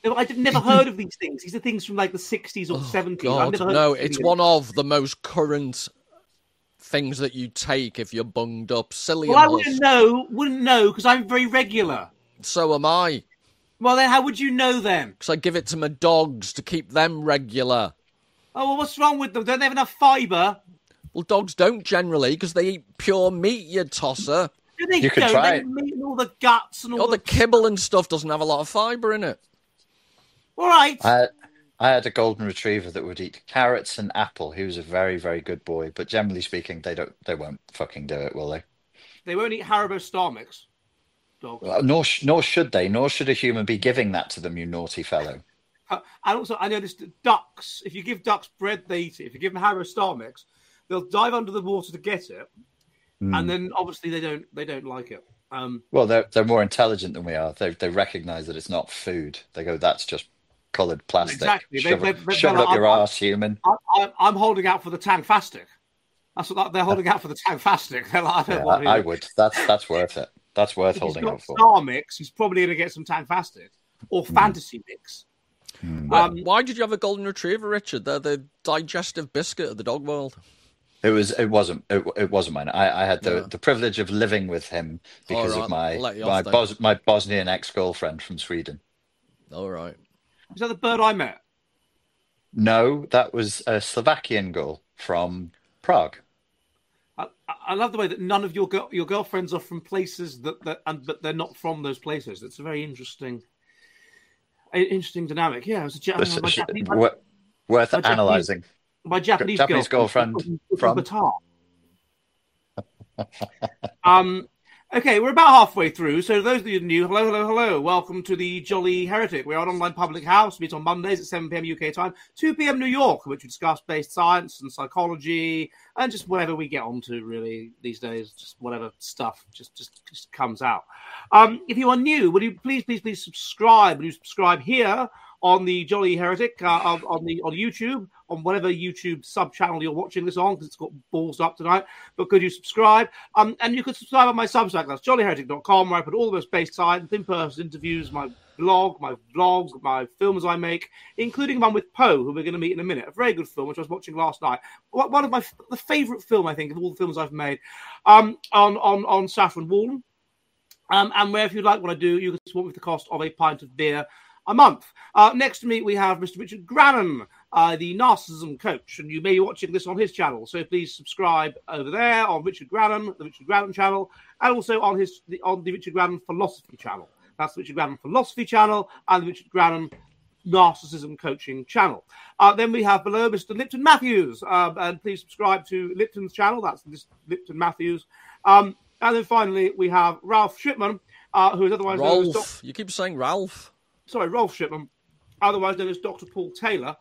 No, I've never heard of these things. These are things from like the 60s or 70s. God, no, it's one of the most current things that you take if you're bunged up. Psyllium Well, I wouldn't know, because I'm very regular. So am I. Well, then how would you know then? Because I give it to my dogs to keep them regular. Oh, well, what's wrong with them? Don't they have enough fibre? Well, dogs don't generally, because they eat pure meat, you tosser. No, they You could don't. try They it. meat and all the guts and all The kibble and stuff doesn't have a lot of fibre in it. All right. I had a golden retriever that would eat carrots and apple. He was a very, very good boy, but generally speaking, they won't fucking do it, will they? They won't eat Haribo Star Mix. Dogs. Nor should they. Nor should a human be giving that to them, you naughty fellow. And also, I noticed that ducks, if you give ducks bread, they eat it. If you give them Haribo Star Mix, they'll dive under the water to get it, and then obviously they don't like it. Well, they're more intelligent than we are. They recognise that it's not food. They go, "That's just coloured plastic. Exactly. Shove it up your arse, human." I'm holding out for the Tangfastic. That's what they're holding out for, the Tangfastic. They're like, I would. That's worth it. That's worth holding out for. Star Mix, he's probably going to get some Tangfastic or Fantasy Mix. Why did you have a golden retriever, Richard? They're the digestive biscuit of the dog world. It wasn't mine. I had the privilege of living with him because of my Bosnian ex-girlfriend from Sweden. All right. Is that the bird I met? No, that was a Slovakian girl from Prague. I love the way that none of your girlfriends are from places but they're not from those places. It's a very interesting dynamic. Yeah, it was worth analysing. My Japanese girlfriend from Batar. Okay, we're about halfway through. So those of you new, hello. Welcome to the Jolly Heretic. We're an online public house. We meet on Mondays at 7 p.m. UK time, 2 p.m. New York, in which we discuss based science and psychology and just whatever we get onto really these days. Just whatever stuff just comes out. If you are new, would you please subscribe? Would you subscribe here on the Jolly Heretic on YouTube, on whatever YouTube sub-channel you're watching this on, because it's got balls up tonight. But could you subscribe? And you could subscribe on my Substack. That's jollyheretic.com, where I put all the most based science, in-person interviews, my blog, my vlogs, my films I make, including one with Poe, who we're going to meet in a minute. A very good film, which I was watching last night. One of the favourite film, I think, of all the films I've made, on Saffron Walden. And where, if you like what I do, you can support me with the cost of a pint of beer a month. Next to me, we have Mr. Richard Grannon, the narcissism coach, and you may be watching this on his channel. So please subscribe over there on Richard Grannon, the Richard Grannon channel, and also on the Richard Grannon philosophy channel. That's the Richard Grannon philosophy channel and the Richard Grannon narcissism coaching channel. Then we have below Mr. Lipton Matthews, and please subscribe to Lipton's channel. That's Lipton Matthews. And then finally, we have Ralph Shipman, who is otherwise known as Rolf. You keep saying Ralph. Sorry, Rolf Shipman, otherwise known as Dr. Paul Taylor.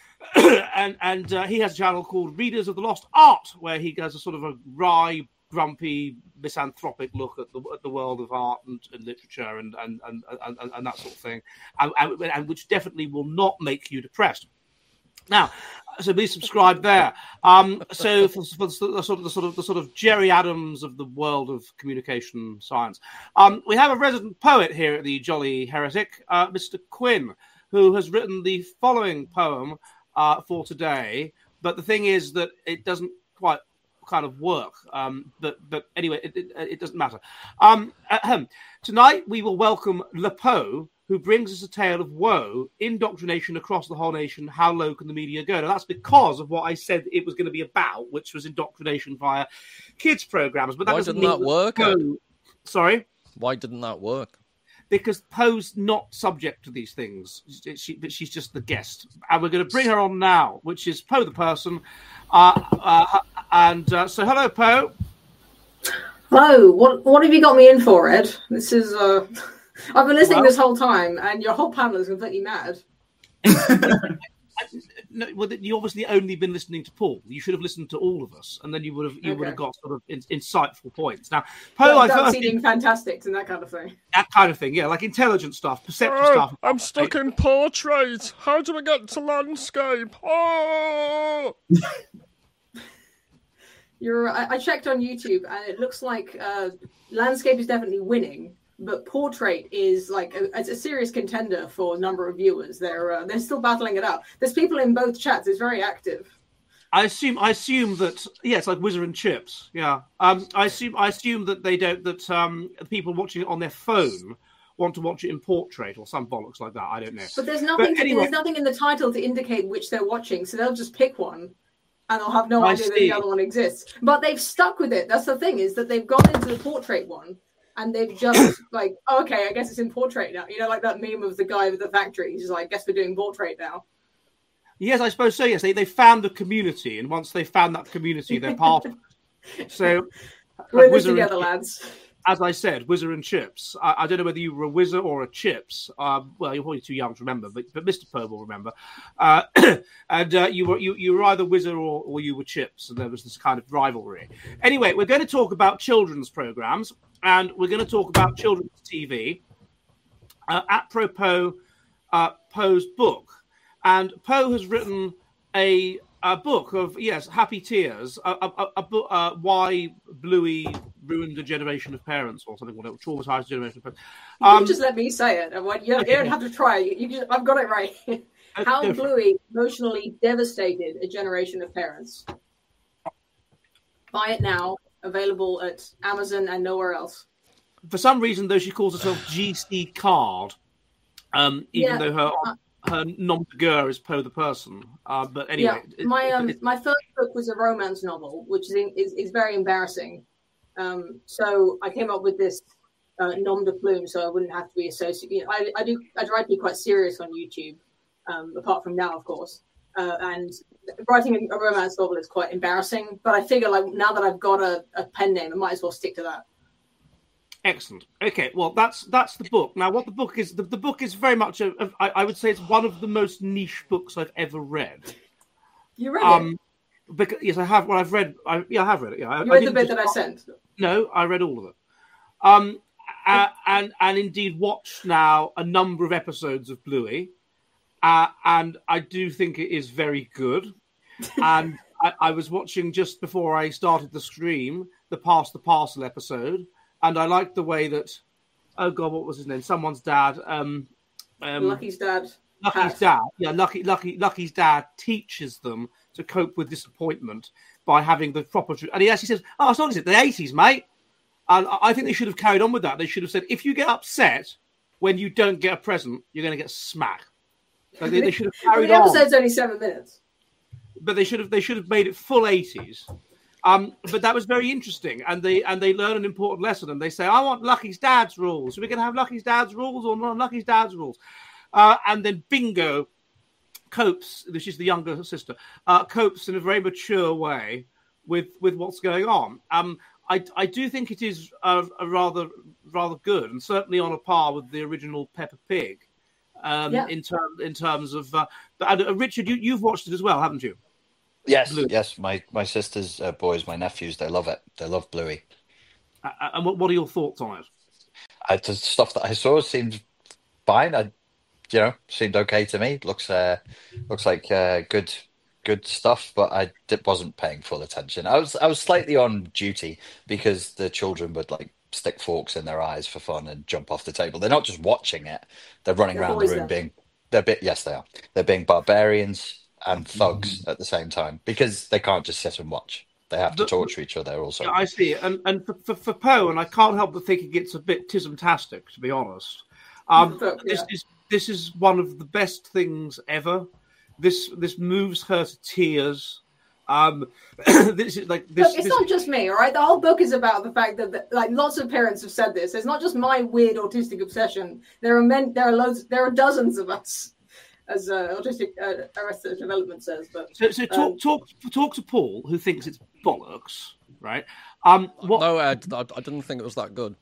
and he has a channel called Readers of the Lost Art, where he has a sort of a wry, grumpy, misanthropic look at the world of art and literature and that sort of thing, and which definitely will not make you depressed. Now, so please subscribe there. So for the sort of Jerry Adams of the world of communication science, we have a resident poet here at the Jolly Heretic, Mr. Quinn, who has written the following poem for today. But the thing is that it doesn't quite kind of work. But anyway, it doesn't matter. Tonight we will welcome Lepo, who brings us a tale of woe, indoctrination across the whole nation. How low can the media go? Now, that's because of what I said it was going to be about, which was indoctrination via kids' programs. But that Why didn't that work? Sorry? Why didn't that work? Because Poe's not subject to these things. But she's just the guest. And we're going to bring her on now, which is Poe the person. So hello, Poe. Hello. What have you got me in for, Ed? This is... I've been listening this whole time, and your whole panel is completely mad. No, well, you obviously only been listening to Paul. You should have listened to all of us, and then you would have got sort of insightful points. Now, Poe, eating fantastics and that kind of thing. That kind of thing, yeah, like intelligent stuff, perceptive stuff. I'm stuck in portrait. How do I get to landscape? Oh! I checked on YouTube, and it looks like landscape is definitely winning. but Portrait is like it's a serious contender for a number of viewers. They're still battling it out. There's people in both chats. It's very active. I assume that it's like Whizzer and Chips. Yeah. I assume that they don't. That people watching it on their phone want to watch it in Portrait or some bollocks like that. I don't know. But there's nothing. There's nothing in the title to indicate which they're watching, so they'll just pick one, and they'll have no idea that the other one exists. But they've stuck with it. That's the thing, is that they've gone into the Portrait one, and they've just like, oh, okay, I guess it's in Portrait now. You know, like that meme of the guy with the factory. He's like, I guess we're doing Portrait now. Yes, I suppose so. Yes, they found a community, and once they found that community, they're part of it. So we're in this together, lads. As I said, Whizzer and Chips. I don't know whether you were a Whizzer or a Chips. Well, you're probably too young to remember, but Mr. Poe will remember. And you were either Whizzer or you were Chips, and there was this kind of rivalry. Anyway, we're going to talk about children's programs, and we're going to talk about children's TV. Apropos Poe's book, and Poe has written a book of happy tears, a book, why Bluey ruined a generation of parents, or something, whatever, traumatized a generation of parents. You just let me say it. You don't have to try. I've got it right. How Bluey emotionally devastated a generation of parents. Buy it now. Available at Amazon and nowhere else. For some reason, though, she calls herself GC Card, even though her nom de guerre is Poe the person. But anyway, my first book was a romance novel, which is very embarrassing. So I came up with this nom de plume, so I wouldn't have to be associated. I try to be quite serious on YouTube, apart from now, of course. And writing a romance novel is quite embarrassing. But I figure, like, now that I've got a pen name, I might as well stick to that. Excellent. Okay, well, that's the book. Now, what the book is, the book is very much, I would say it's one of the most niche books I've ever read. You read it? Because, yes, I have. Well, I've read. I have read it. Yeah, you read the bit that I sent? No, I read all of it. And indeed watched now a number of episodes of Bluey, and I do think it is very good. And I was watching just before I started the stream the Pass the Parcel episode. And I liked the way that, oh God, what was his name? Someone's dad. Lucky's dad. Lucky's dad. Yeah, Lucky's dad teaches them to cope with disappointment by having the proper. And he actually says, "Oh, it's not the 80s, mate." And I think they should have carried on with that. They should have said, "If you get upset when you don't get a present, you're going to get smacked." Like they should have carried on. The episode's only 7 minutes. But they should have made it full 80s. But that was very interesting, and they learn an important lesson, and they say, "I want Lucky's dad's rules. So we're going to have Lucky's dad's rules or not Lucky's dad's rules." And then Bingo copes, which is the younger sister, copes in a very mature way with what's going on. I do think it is a rather good, and certainly on a par with the original Peppa Pig. In terms of Richard, you've watched it as well, haven't you? Yes, Bluey. Yes. My sister's boys, my nephews, they love it. They love Bluey. And what are your thoughts on it? The stuff that I saw seemed fine. Seemed okay to me. Looks like good stuff, but I wasn't paying full attention. I was slightly on duty because the children would like stick forks in their eyes for fun and jump off the table. They're not just watching it; they're running around the room Yes, they are. They're being barbarians and thugs at the same time because they can't just sit and watch. They have to torture each other also. Yeah, I see. And for Poe, and I can't help but think it gets a bit tism-tastic, to be honest. This is one of the best things ever. This moves her to tears. This is like this. Look, it's not just me, all right. The whole book is about the fact that like lots of parents have said this. It's not just my weird autistic obsession. There are dozens of us, as autistic Arrested Development says. But talk to Paul, who thinks it's bollocks, right? No, Ed, I didn't think it was that good.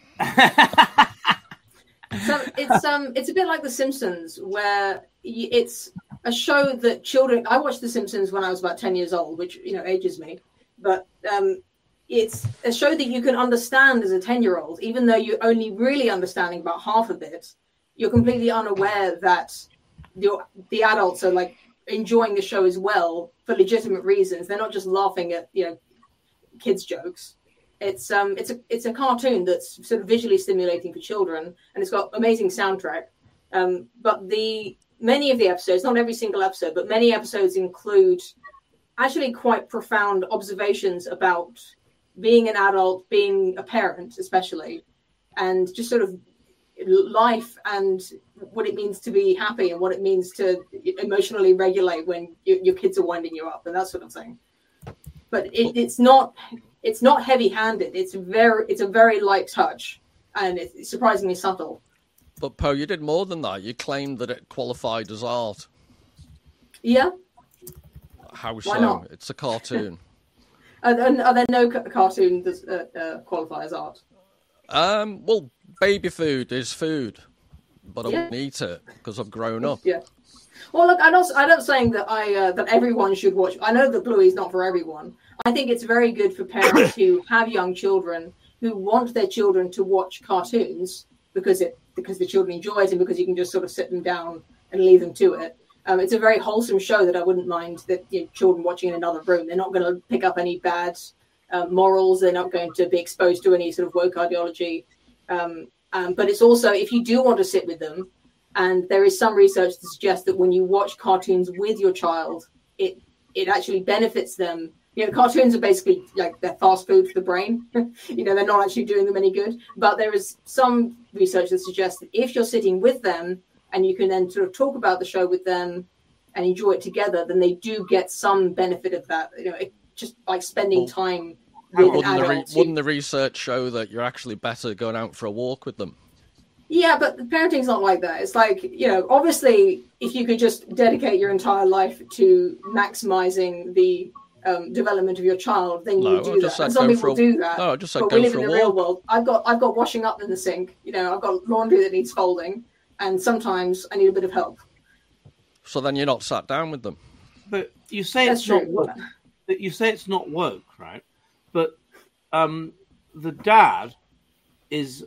So it's a bit like The Simpsons, where it's a show that children. I watched The Simpsons when I was about 10 years old, which ages me. But it's a show that you can understand as a 10-year-old, even though you're only really understanding about half of it. You're completely unaware that the adults are like enjoying the show as well for legitimate reasons. They're not just laughing at kids' jokes. It's a cartoon that's sort of visually stimulating for children, and it's got amazing soundtrack. But many of the episodes, not every single episode, but many episodes include actually quite profound observations about being an adult, being a parent, especially, and just sort of life and what it means to be happy and what it means to emotionally regulate when your kids are winding you up and that sort of thing. But it's not heavy-handed. It's a very light touch, and it's surprisingly subtle. But Poe, you did more than that. You claimed that it qualified as art. Yeah. How so? Why not? It's a cartoon. Are there no cartoons that qualify as art? Well, baby food is food, but I Yeah. wouldn't eat it because I've grown up. Yeah. Well, look, I'm not saying that that everyone should watch. I know that Bluey's not for everyone. I think it's very good for parents who have young children who want their children to watch cartoons because the children enjoy it and because you can just sort of sit them down and leave them to it. It's a very wholesome show that I wouldn't mind that children watching in another room. They're not going to pick up any bad morals. They're not going to be exposed to any sort of woke ideology. But it's also, if you do want to sit with them, and there is some research to suggest that when you watch cartoons with your child, it actually benefits them. Cartoons are basically like they're fast food for the brain. They're not actually doing them any good. But there is some research that suggests that if you're sitting with them and you can then sort of talk about the show with them and enjoy it together, then they do get some benefit of that. Just like spending time with an adult. Wouldn't the research show that you're actually better going out for a walk with them? Yeah, but parenting's not like that. It's like, obviously, if you could just dedicate your entire life to maximizing the development of your child, then you would do that. And some people do that. No, I just said but go we live for in a the walk. real world. I've got washing up in the sink. I've got laundry that needs folding, and sometimes I need a bit of help. So then you're not sat down with them. But you say That's it's not true. woke. You say it's not woke, right? But the dad is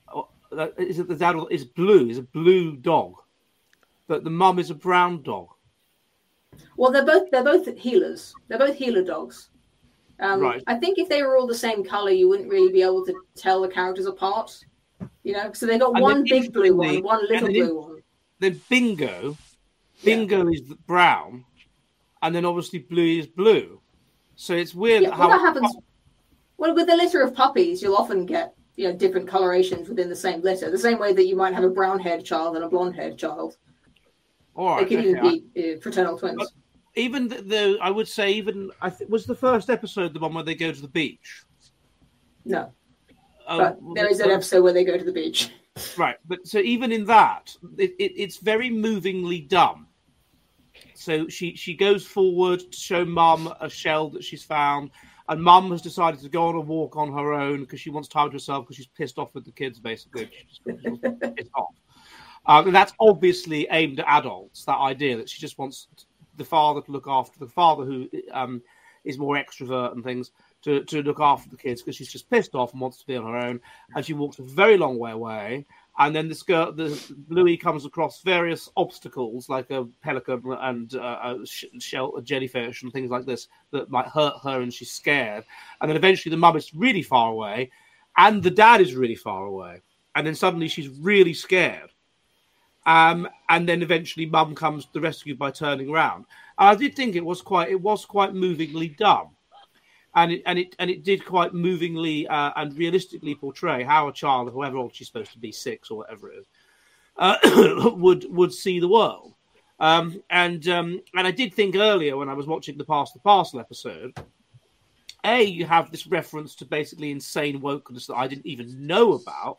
blue, is a blue dog, but the mum is a brown dog. Well, they're both healers. They're both healer dogs. Right. I think if they were all the same color, you wouldn't really be able to tell the characters apart. So they got And one then big blue one, one little and then- blue one. Then Bingo is brown, and then obviously Bluey is blue. So it's weird Yeah, how that happens. Well, with the litter of puppies, you'll often get different colorations within the same litter. The same way that you might have a brown-haired child and a blonde-haired child. All right, They could even be fraternal twins. But even though I would say, was the first episode the one where they go to the beach? No, but there is an episode where they go to the beach. Right, but so even in that, it's very movingly done. So she goes forward to show Mum a shell that she's found, and Mum has decided to go on a walk on her own because she wants time to herself because she's pissed off with the kids, basically. She's pissed off. And that's obviously aimed at adults, that idea that she just wants the father to look after the father who is more extrovert and things to look after the kids because she's just pissed off and wants to be on her own. And she walks a very long way away. And then the Bluey comes across various obstacles like a pelican and a jellyfish and things like this that might hurt her and she's scared. And then eventually the mum is really far away and the dad is really far away. And then suddenly she's really scared. And then eventually Mum comes to the rescue by turning around. And I did think it was quite movingly done, and it did quite movingly and realistically portray how a child, however old she's supposed to be, 6 or whatever it is, would see the world. And I did think earlier when I was watching the Pass the Parcel episode, you have this reference to basically insane wokeness that I didn't even know about.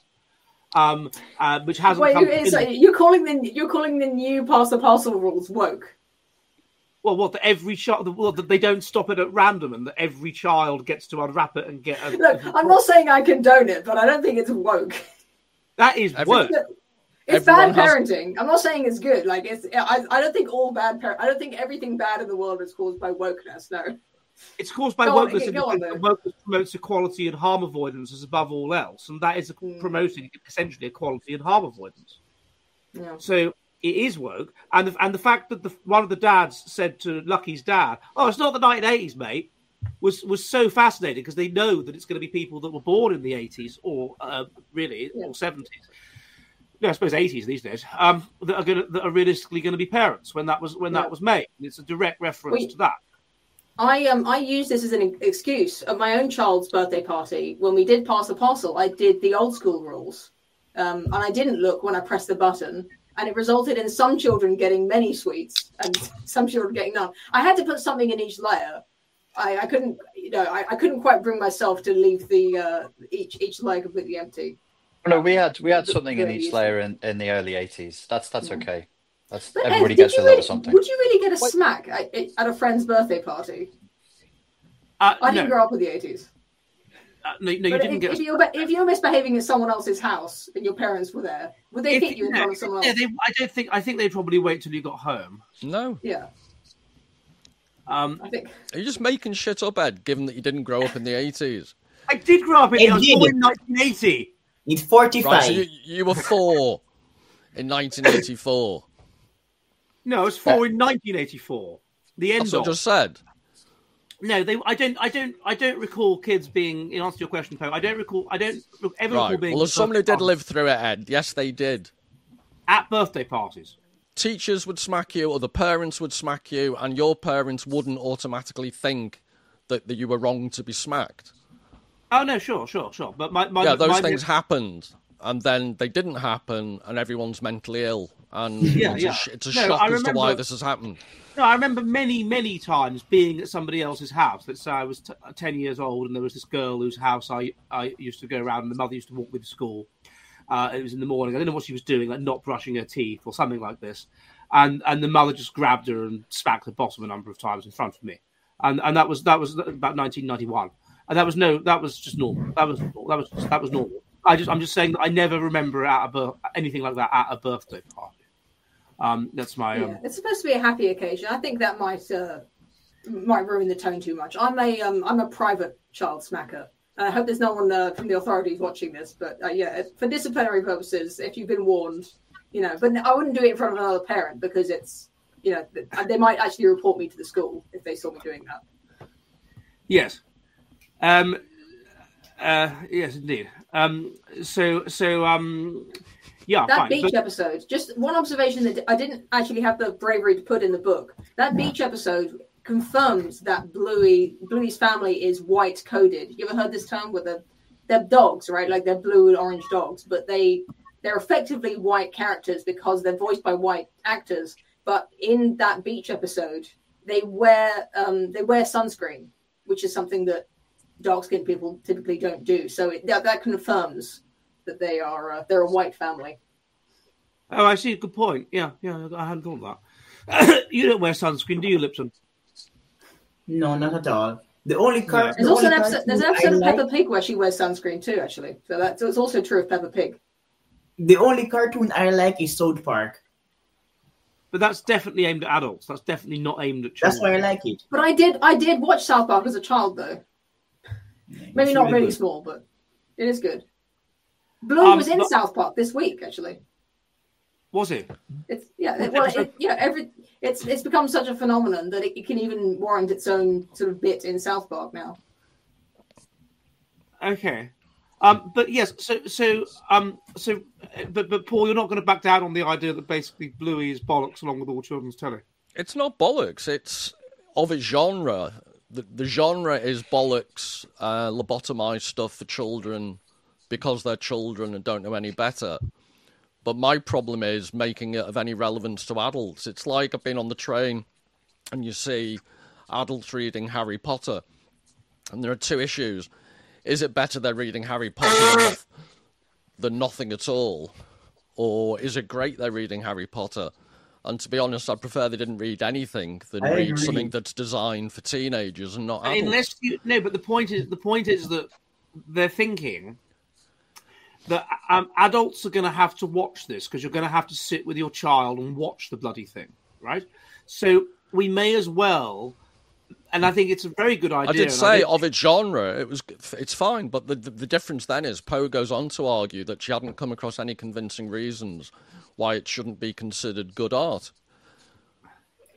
Which hasn't. Wait, you're calling the new Pass the Parcel rules woke? Well, what, that every child, that they don't stop it at random, and that every child gets to unwrap it and get. Look, I'm not saying I condone it, but I don't think it's woke. That is woke. It's bad parenting. I'm not saying it's good. Like I don't think all bad I don't think everything bad in the world is caused by wokeness. No. It's caused by wokeness, and wokeness promotes equality and harm avoidance as above all else, and that is promoting essentially equality and harm avoidance. Yeah. So it is woke, and the fact that one of the dads said to Lucky's dad, "Oh, it's not the 1980s, mate." was so fascinating because they know that it's going to be people that were born in the 80s or or 70s. No, I suppose 80s these days. That are realistically going to be parents when that was made. And it's a direct reference to that. I use this as an excuse. At my own child's birthday party, when we did pass the parcel, I did the old school rules, and I didn't look when I pressed the button, and it resulted in some children getting many sweets and some children getting none. I had to put something in each layer. I couldn't, I couldn't quite bring myself to leave the each layer completely empty. No, we had something in each layer in the early 80s. That's okay. But everybody Ed, gets a little something. Would you really get a smack at a friend's birthday party? I didn't grow up with the 80s. No, you didn't get. If you're misbehaving in someone else's house and your parents were there, would they hit you in front of someone else? I think they'd probably wait till you got home. No. Yeah. I think. Are you just making shit up, Ed? Given that you didn't grow up in the 80s. I did grow up I was born in 1980. He's 45. Right, so you were 4 in 1984. No, I was 4 in 1984. The end. That's what I just said. No, I don't recall kids being. In answer to your question, Poe, I don't ever recall being. Well, as someone who did live through it, Ed, yes, they did. At birthday parties, teachers would smack you, or the parents would smack you, and your parents wouldn't automatically think that you were wrong to be smacked. Oh no, sure. But those things happened, and then they didn't happen, and everyone's mentally ill, and it's a shock as to why this has happened. No, I remember many times being at somebody else's house. Let's say I was 10 years old, and there was this girl whose house I used to go around, and the mother used to walk me to school. It was in the morning. I don't know what she was doing, like not brushing her teeth or something like this, and the mother just grabbed her and smacked the bottom a number of times in front of me, and that was about 1991. And that was just normal. That was normal. I'm just saying that I never remember anything like that at a birthday party. That's my. It's supposed to be a happy occasion. I think that might ruin the tone too much. I'm a private child smacker. I hope there's no one from the authorities watching this, but for disciplinary purposes, if you've been warned, But I wouldn't do it in front of another parent because it's, they might actually report me to the school if they saw me doing that. Yes. Yes, indeed. That beach episode, just one observation that I didn't actually have the bravery to put in the book. That beach episode confirms that Bluey's family is white coded. You ever heard this term where they're dogs, right? Like they're blue and orange dogs, but they're effectively white characters because they're voiced by white actors. But in that beach episode, they wear sunscreen, which is something that dark-skinned people typically don't do. So that confirms that they're a white family. Oh, I see. Good point. Yeah, I hadn't thought of that. You don't wear sunscreen, do you, Lipton? No, not at all. The only there's an episode of Peppa Pig where she wears sunscreen too, actually. So it's also true of Peppa Pig. The only cartoon I like is South Park. But that's definitely aimed at adults. That's definitely not aimed at children. That's why I like it. But I did watch South Park as a child, though. Maybe not really small, but it is good. Blue was in South Park this week, actually. Was it? It's become such a phenomenon that it can even warrant its own sort of bit in South Park now. Okay. But yes, but Paul, you're not going to back down on the idea that basically Bluey is bollocks along with all children's telly. It's not bollocks. It's of its genre. The genre is bollocks, lobotomized stuff for children because they're children and don't know any better. But my problem is making it of any relevance to adults. It's like I've been on the train and you see adults reading Harry Potter, and there are two issues. Is it better they're reading Harry Potter than nothing at all? Or is it great they're reading Harry Potter? And to be honest, I prefer they didn't read anything than read something that's designed for teenagers and not adults. But the point is that they're thinking that adults are going to have to watch this because you're going to have to sit with your child and watch the bloody thing, right? So we may as well. And I think it's a very good idea. I did say of its genre, it's fine, but the difference then is Poe goes on to argue that she hadn't come across any convincing reasons why it shouldn't be considered good art.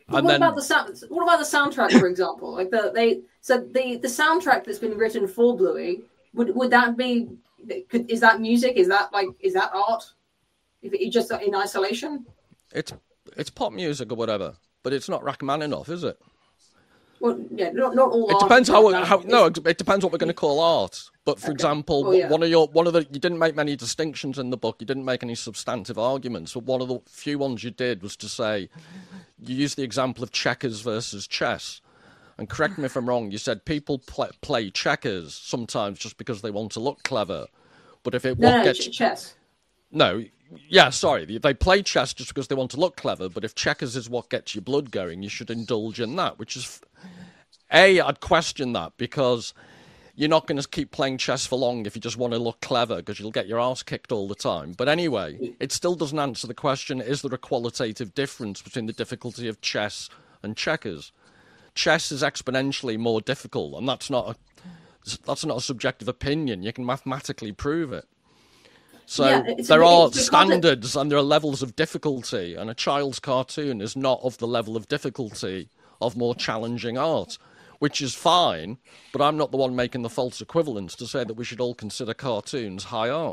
What about the soundtrack, for example? Like the soundtrack that's been written for Bluey, would that be? Is that music? Is that art? If it just in isolation? It's pop music or whatever, but it's not Rachmaninoff, is it? Well, yeah, not all. It depends it depends what we're going to call art. But for example, you didn't make many distinctions in the book. You didn't make any substantive arguments. But one of the few ones you did was to say you used the example of checkers versus chess. And correct me if I'm wrong. You said people play checkers sometimes just because they want to look clever. But if chess. No. Yeah, sorry. They play chess just because they want to look clever, but if checkers is what gets your blood going, you should indulge in that, which is... I'd question that, because you're not going to keep playing chess for long if you just want to look clever, because you'll get your arse kicked all the time. But anyway, it still doesn't answer the question, is there a qualitative difference between the difficulty of chess and checkers? Chess is exponentially more difficult, and that's not a subjective opinion. You can mathematically prove it. So there are standards and there are levels of difficulty, and a child's cartoon is not of the level of difficulty of more challenging art, which is fine, but I'm not the one making the false equivalence to say that we should all consider cartoons high art.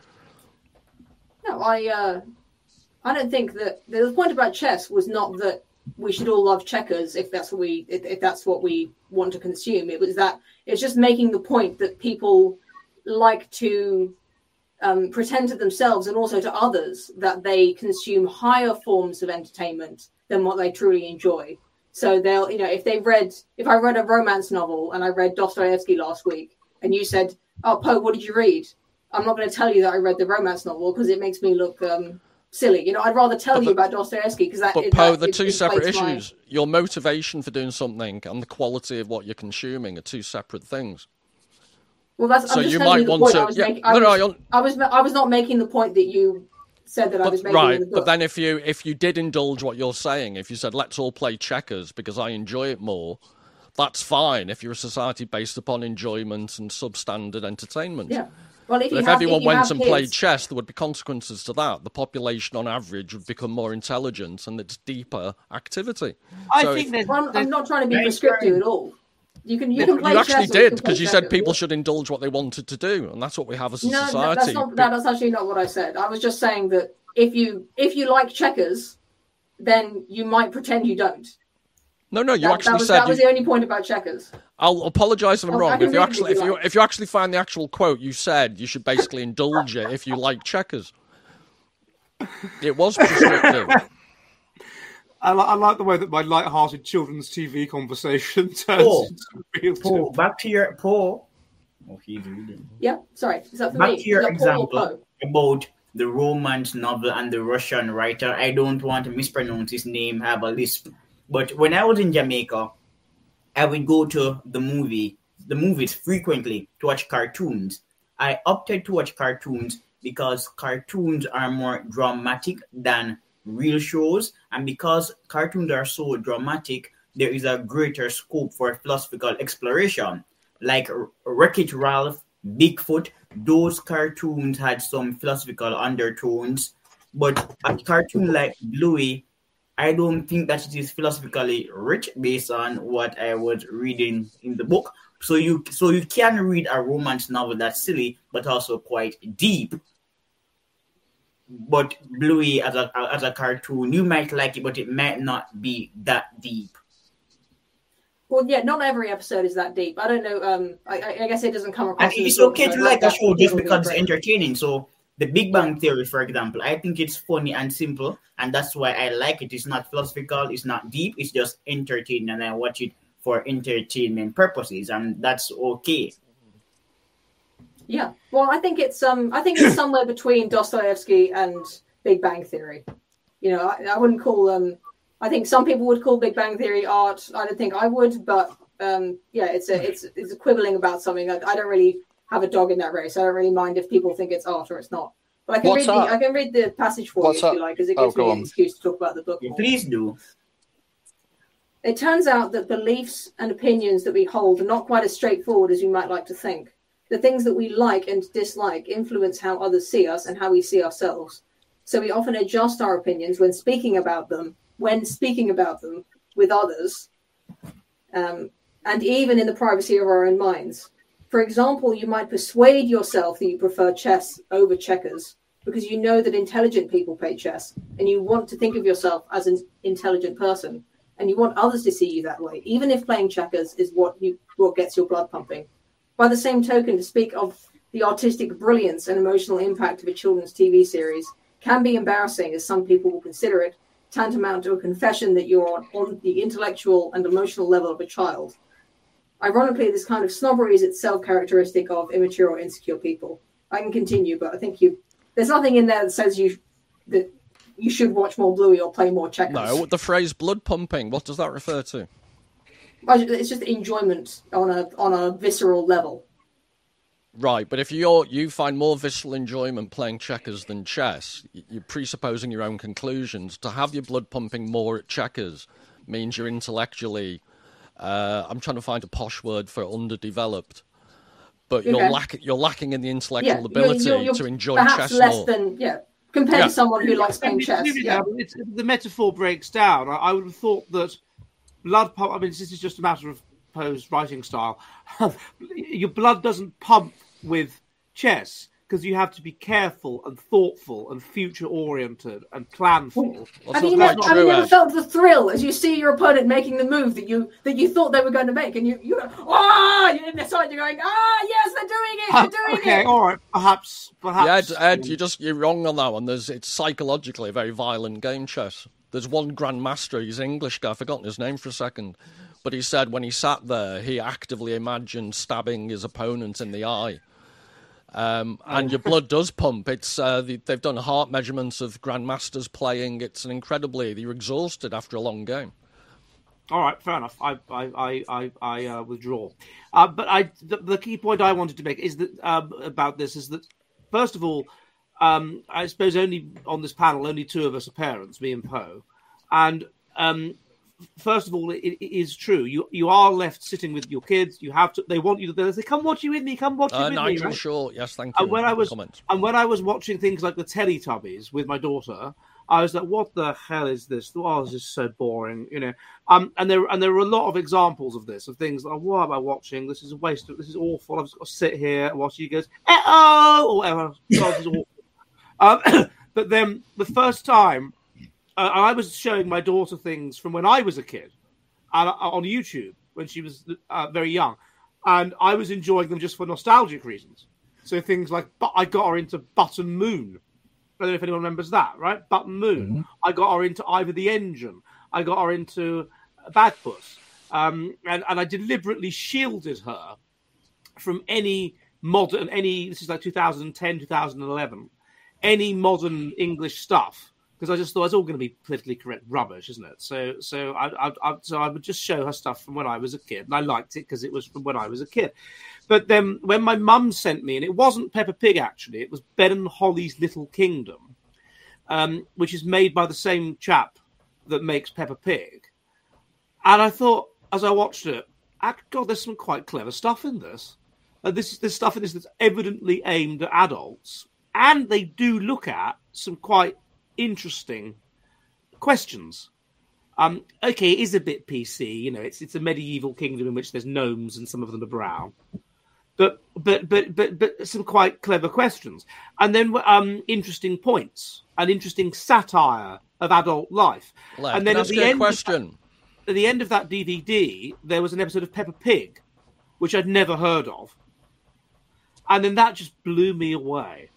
No, I don't think that the point about chess was not that we should all love checkers if that's what we want to consume. It was that it's just making the point that people like to pretend to themselves and also to others that they consume higher forms of entertainment than what they truly enjoy. So they'll, if I read a romance novel and I read Dostoevsky last week and you said, "Oh, Poe, what did you read?" I'm not going to tell you that I read the romance novel because it makes me look silly. I'd rather tell you about Dostoevsky because that. But Poe, the two separate issues. Your motivation for doing something and the quality of what you're consuming are two separate things. Well, that's. So you might want to. I was not making the point that you said that I was making. Right, in the book. But then if you did indulge what you're saying, if you said let's all play checkers because I enjoy it more, that's fine. If you're a society based upon enjoyment and substandard entertainment. Yeah. Well, if everyone went and played chess, there would be consequences to that. The population, on average, would become more intelligent, and it's deeper activity. I'm not trying to be prescriptive at all. You can play you chess. You actually did, because you said people should indulge what they wanted to do, and that's what we have as a society. That's actually not what I said. I was just saying that if you like checkers, then you might pretend you don't. No, you actually said that was the only point about checkers. I'll apologise if I'm wrong. If you actually find the actual quote, you said you should basically indulge it if you like checkers. It was prescriptive. I like the way that my light-hearted children's TV conversation turns into Paul, back to your Paul. Oh, he's reading. Yeah, sorry. Is that for back me? to your example about the romance novel and the Russian writer. I don't want to mispronounce his name, have a lisp. But when I was in Jamaica, I would go to the movies frequently to watch cartoons. I opted to watch cartoons because cartoons are more dramatic than real shows, and because cartoons are so dramatic, there is a greater scope for philosophical exploration. Like Wreck-It Ralph, Bigfoot, those cartoons had some philosophical undertones, but a cartoon like Bluey, I don't think that it is philosophically rich based on what I was reading in the book. So you can read a romance novel that's silly but also quite deep. But Bluey as a cartoon, you might like it, but it might not be that deep. Well, yeah, not every episode is that deep. I don't know. I guess it doesn't come across. And it's okay to like a show just because it's entertaining. So The Big Bang Theory, for example, I think it's funny and simple, and that's why I like it. It's not philosophical, it's not deep, it's just entertaining, and I watch it for entertainment purposes, and that's okay. Yeah, well, I think it's somewhere between Dostoevsky and Big Bang Theory. I wouldn't call I think some people would call Big Bang Theory art. I don't think I would, but it's quibbling about something. I don't really have a dog in that race. I don't really mind if people think it's art or it's not. But I can read the passage for you if you like, because it gives me an excuse to talk about the book more. Please do. It turns out that beliefs and opinions that we hold are not quite as straightforward as you might like to think. The things that we like and dislike influence how others see us and how we see ourselves. So we often adjust our opinions when speaking about them, with others, and even in the privacy of our own minds. For example, you might persuade yourself that you prefer chess over checkers because you know that intelligent people play chess, and you want to think of yourself as an intelligent person, and you want others to see you that way, even if playing checkers is what gets your blood pumping. By the same token, to speak of the artistic brilliance and emotional impact of a children's TV series can be embarrassing, as some people will consider it, tantamount to a confession that you're on the intellectual and emotional level of a child. Ironically, this kind of snobbery is itself characteristic of immature or insecure people. I can continue, but I think there's nothing in there that says that you should watch more Bluey or play more checkers. No, the phrase blood pumping, what does that refer to? It's just enjoyment on a visceral level. Right, but if you find more visceral enjoyment playing checkers than chess, you're presupposing your own conclusions. To have your blood pumping more at checkers means you're intellectually, I'm trying to find a posh word for underdeveloped, but okay. you're lacking in the intellectual ability to enjoy chess less more. Compared to someone who likes playing chess. The metaphor breaks down. I would have thought that blood pump. I mean, this is just a matter of Poe's writing style. Your blood doesn't pump with chess because you have to be careful and thoughtful and future-oriented and planful. Have you never felt the thrill as you see your opponent making the move that you thought they were going to make, and you're in the side, you're going, yes, they're doing it. Okay, all right, perhaps. Yeah, Ed, you're wrong on that one. It's psychologically a very violent game, chess. There's one grandmaster, he's an English guy, I've forgotten his name for a second, but he said when he sat there, he actively imagined stabbing his opponent in the eye. And your blood does pump. It's they've done heart measurements of grandmasters playing. It's you're exhausted after a long game. All right, fair enough. I withdraw. But the key point I wanted to make is that about this is that first of all, I suppose only on this panel only two of us are parents, me and Poe, and first of all, it is true. You are left sitting with your kids. You have to. They want you to. They say, "Come watch you with me. Come watch you with me." Nigel Right? Shaw, yes, thank you. And when I was watching things like the Teletubbies with my daughter, I was like, "What the hell is this? Oh, this is so boring," you know. And there are a lot of examples of this, of things like, "What am I watching? This is a waste of. This is awful. I've just got to sit here and watch." He goes, "Oh," or whatever. God, this is awful. But then the first time. I was showing my daughter things from when I was a kid on YouTube when she was very young. And I was enjoying them just for nostalgic reasons. So things like, I got her into Button Moon. I don't know if anyone remembers that, right? Button Moon. Mm-hmm. I got her into Ivor the Engine. I got her into Bagpuss. And I deliberately shielded her from any this is like 2010, 2011, any modern English stuff. Because I just thought it's all going to be politically correct rubbish, isn't it? So I would just show her stuff from when I was a kid, and I liked it because it was from when I was a kid. But then when my mum sent me, and it wasn't Peppa Pig actually, it was Ben and Holly's Little Kingdom, which is made by the same chap that makes Peppa Pig. And I thought, as I watched it, God, there's some quite clever stuff in this. There's stuff in this that's evidently aimed at adults, and they do look at some quite interesting questions. Okay, it is a bit PC, you know. It's a medieval kingdom in which there's gnomes and some of them are brown, but some quite clever questions, and then interesting points and interesting satire of adult life. And then at the end of that DVD, there was an episode of Peppa Pig, which I'd never heard of, and then that just blew me away.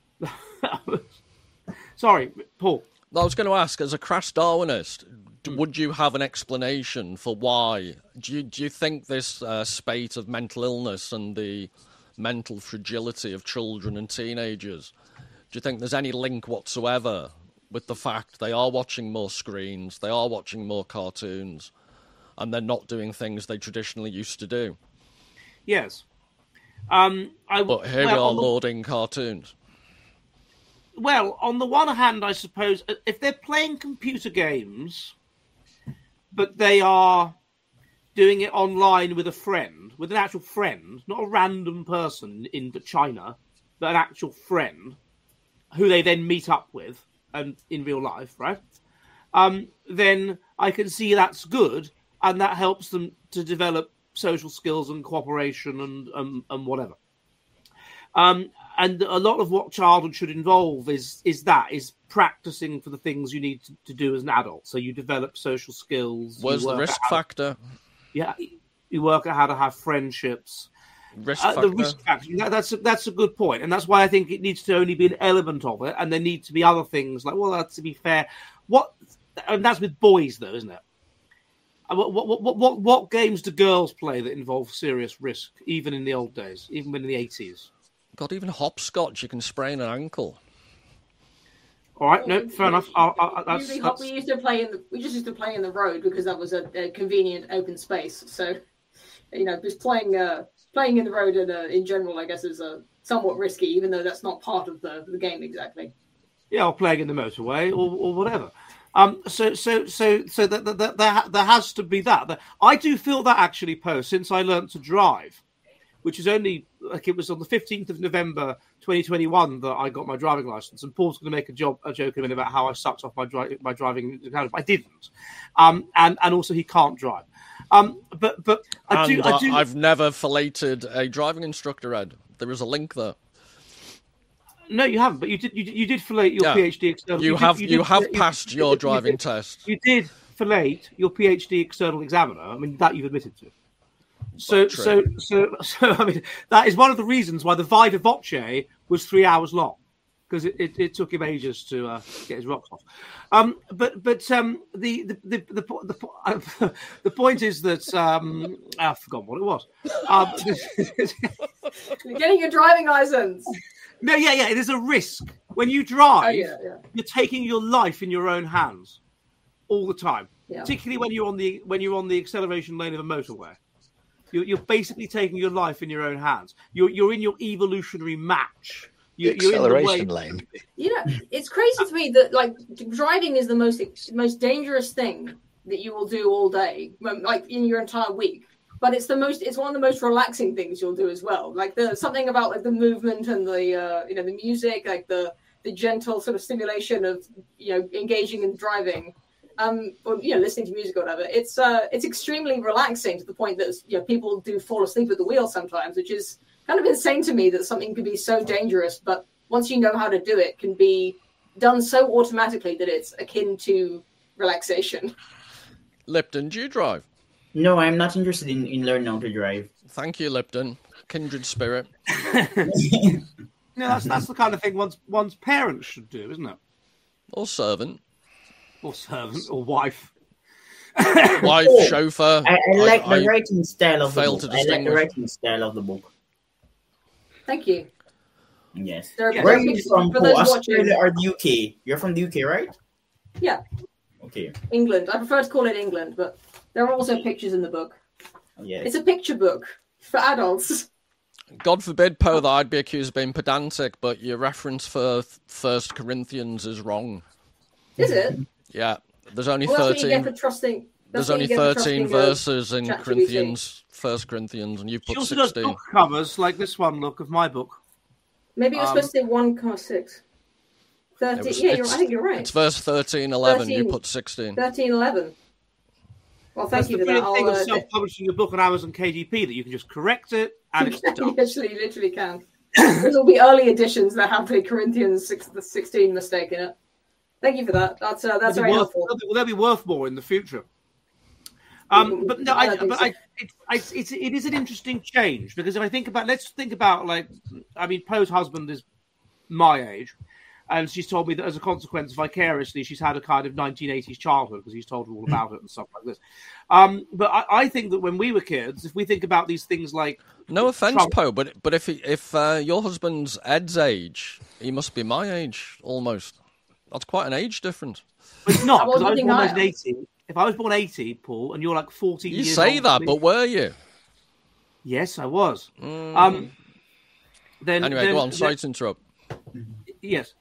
Sorry, Paul. I was going to ask, as a crass Darwinist, would you have an explanation for why? Do you think this spate of mental illness and the mental fragility of children and teenagers, do you think there's any link whatsoever with the fact they are watching more screens, they are watching more cartoons, and they're not doing things they traditionally used to do? Yes. But here we are lauding cartoons. Well, on the one hand, I suppose, if they're playing computer games, but they are doing it online with with an actual friend, not a random person in China, but an actual friend, who they then meet up with and in real life, right? then I can see that's good, and that helps them to develop social skills and cooperation and whatever. And a lot of what childhood should involve is practicing for the things you need to do as an adult. So you develop social skills. Where's the risk factor? Yeah, you work out how to have friendships. Risk factor. The risk factor. That's a good point, and that's why I think it needs to only be an element of it, and there need to be other things like, well, to be fair, and that's with boys though, isn't it? What games do girls play that involve serious risk, even in the old days, even in the 80s? God, even hopscotch, you can sprain an ankle. All right, no, fair enough. We used to play used to play in the road because that was a convenient open space. So, just playing in the road in general, I guess, is somewhat risky, even though that's not part of the game exactly. Yeah, or playing in the motorway or whatever. So that there has to be that. I do feel that actually, Poe, since I learned to drive, which is only it was on the 15th of November 2021 that I got my driving license. And Paul's going to make a joke in a minute about how I sucked off my driving. I didn't, and also he can't drive. But I do. I've never filleted a driving instructor, Ed. There is a link there. No, you haven't. But you did fillet your PhD external. You have passed your driving test. You did fillet your PhD external examiner. I mean, that you've admitted to. So I mean, that is one of the reasons why the Viva Voce was 3 hours long, because it took him ages to get his rocks off. But the point is that I've forgotten what it was. Getting your driving license. No, yeah. It is a risk when you drive. You're taking your life in your own hands all the time, particularly when you're on the acceleration lane of a motorway. You're basically taking your life in your own hands. You're in your evolutionary match. You're acceleration lane. It's crazy to me that driving is the most dangerous thing that you will do all day, like in your entire week. But it's one of the most relaxing things you'll do as well. Like something about the movement and the music, like the gentle sort of stimulation of engaging in driving. Or listening to music or whatever, it's extremely relaxing to the point that people do fall asleep at the wheel sometimes, which is kind of insane to me that something could be so dangerous, but once you know how to do it, can be done so automatically that it's akin to relaxation. Lipton, do you drive? No, I'm not interested in learning how to drive. Thank you, Lipton. Kindred spirit. No, that's the kind of thing one's parents should do, isn't it? Or servant. Or servant, or wife. Wife, chauffeur. I like the writing style of the book. I like the writing style of the book. Thank you. Yes. Where are you from, Paul? Australia or the UK? You're from the UK, right? Yeah. Okay. England. I prefer to call it England, but there are also pictures in the book. Yes. It's a picture book for adults. God forbid, Poe, that I'd be accused of being pedantic, but your reference for 1 Corinthians is wrong. Is it? Yeah, there's only 13. There's only 13 verses in Corinthians, 1 Corinthians, and you've put 16. She also does book covers like this one, look, of my book. Maybe it was supposed to say 1:6. 13. I think you're right. It's verse 13:11. You put 16. 13:11. Well, thank you for that. That's the thing of self-publishing your book on Amazon KDP, that you can just correct it and it's done. You literally can. There'll be early editions that have the Corinthians 16 mistake in it. Thank you for that. That's very helpful. They'll be worth more in the future. But no, it is an interesting change, because if I think about, Poe's husband is my age, and she's told me that as a consequence, vicariously, she's had a kind of 1980s childhood because he's told her all about it and stuff like this. But I think that when we were kids, if we think about these things like, no offense, Poe, but if your husband's Ed's age, he must be my age almost. That's quite an age difference. But it's not, because I was born 80. If I was born 80, Paul, and you're like 14 years old... You say that, but were you? Yes, I was. Anyway, go on. Sorry to interrupt. Yes.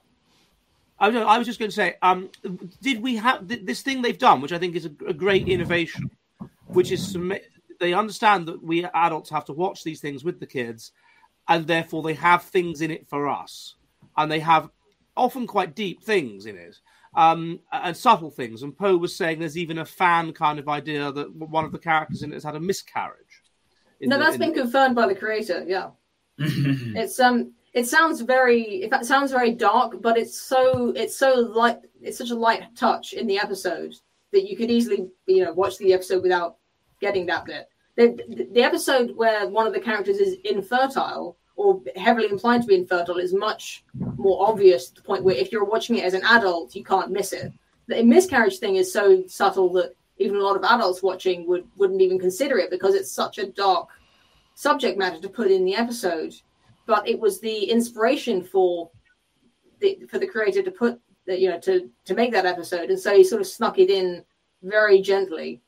I was just going to say, did we have this thing they've done, which I think is a great innovation, which is they understand that we adults have to watch these things with the kids, and therefore they have things in it for us, and they have often quite deep things in it. and subtle things. And Poe was saying there's even a fan kind of idea that one of the characters in it has had a miscarriage. That's been confirmed by the creator. Yeah, it sounds very dark, but it's so light. It's such a light touch in the episode that you could easily watch the episode without getting that bit. The episode where one of the characters is infertile or heavily implied to be infertile is much more obvious to the point where if you're watching it as an adult, you can't miss it. The miscarriage thing is so subtle that even a lot of adults watching wouldn't even consider it because it's such a dark subject matter to put in the episode. But it was the inspiration for the creator to put to make that episode, and so he sort of snuck it in very gently.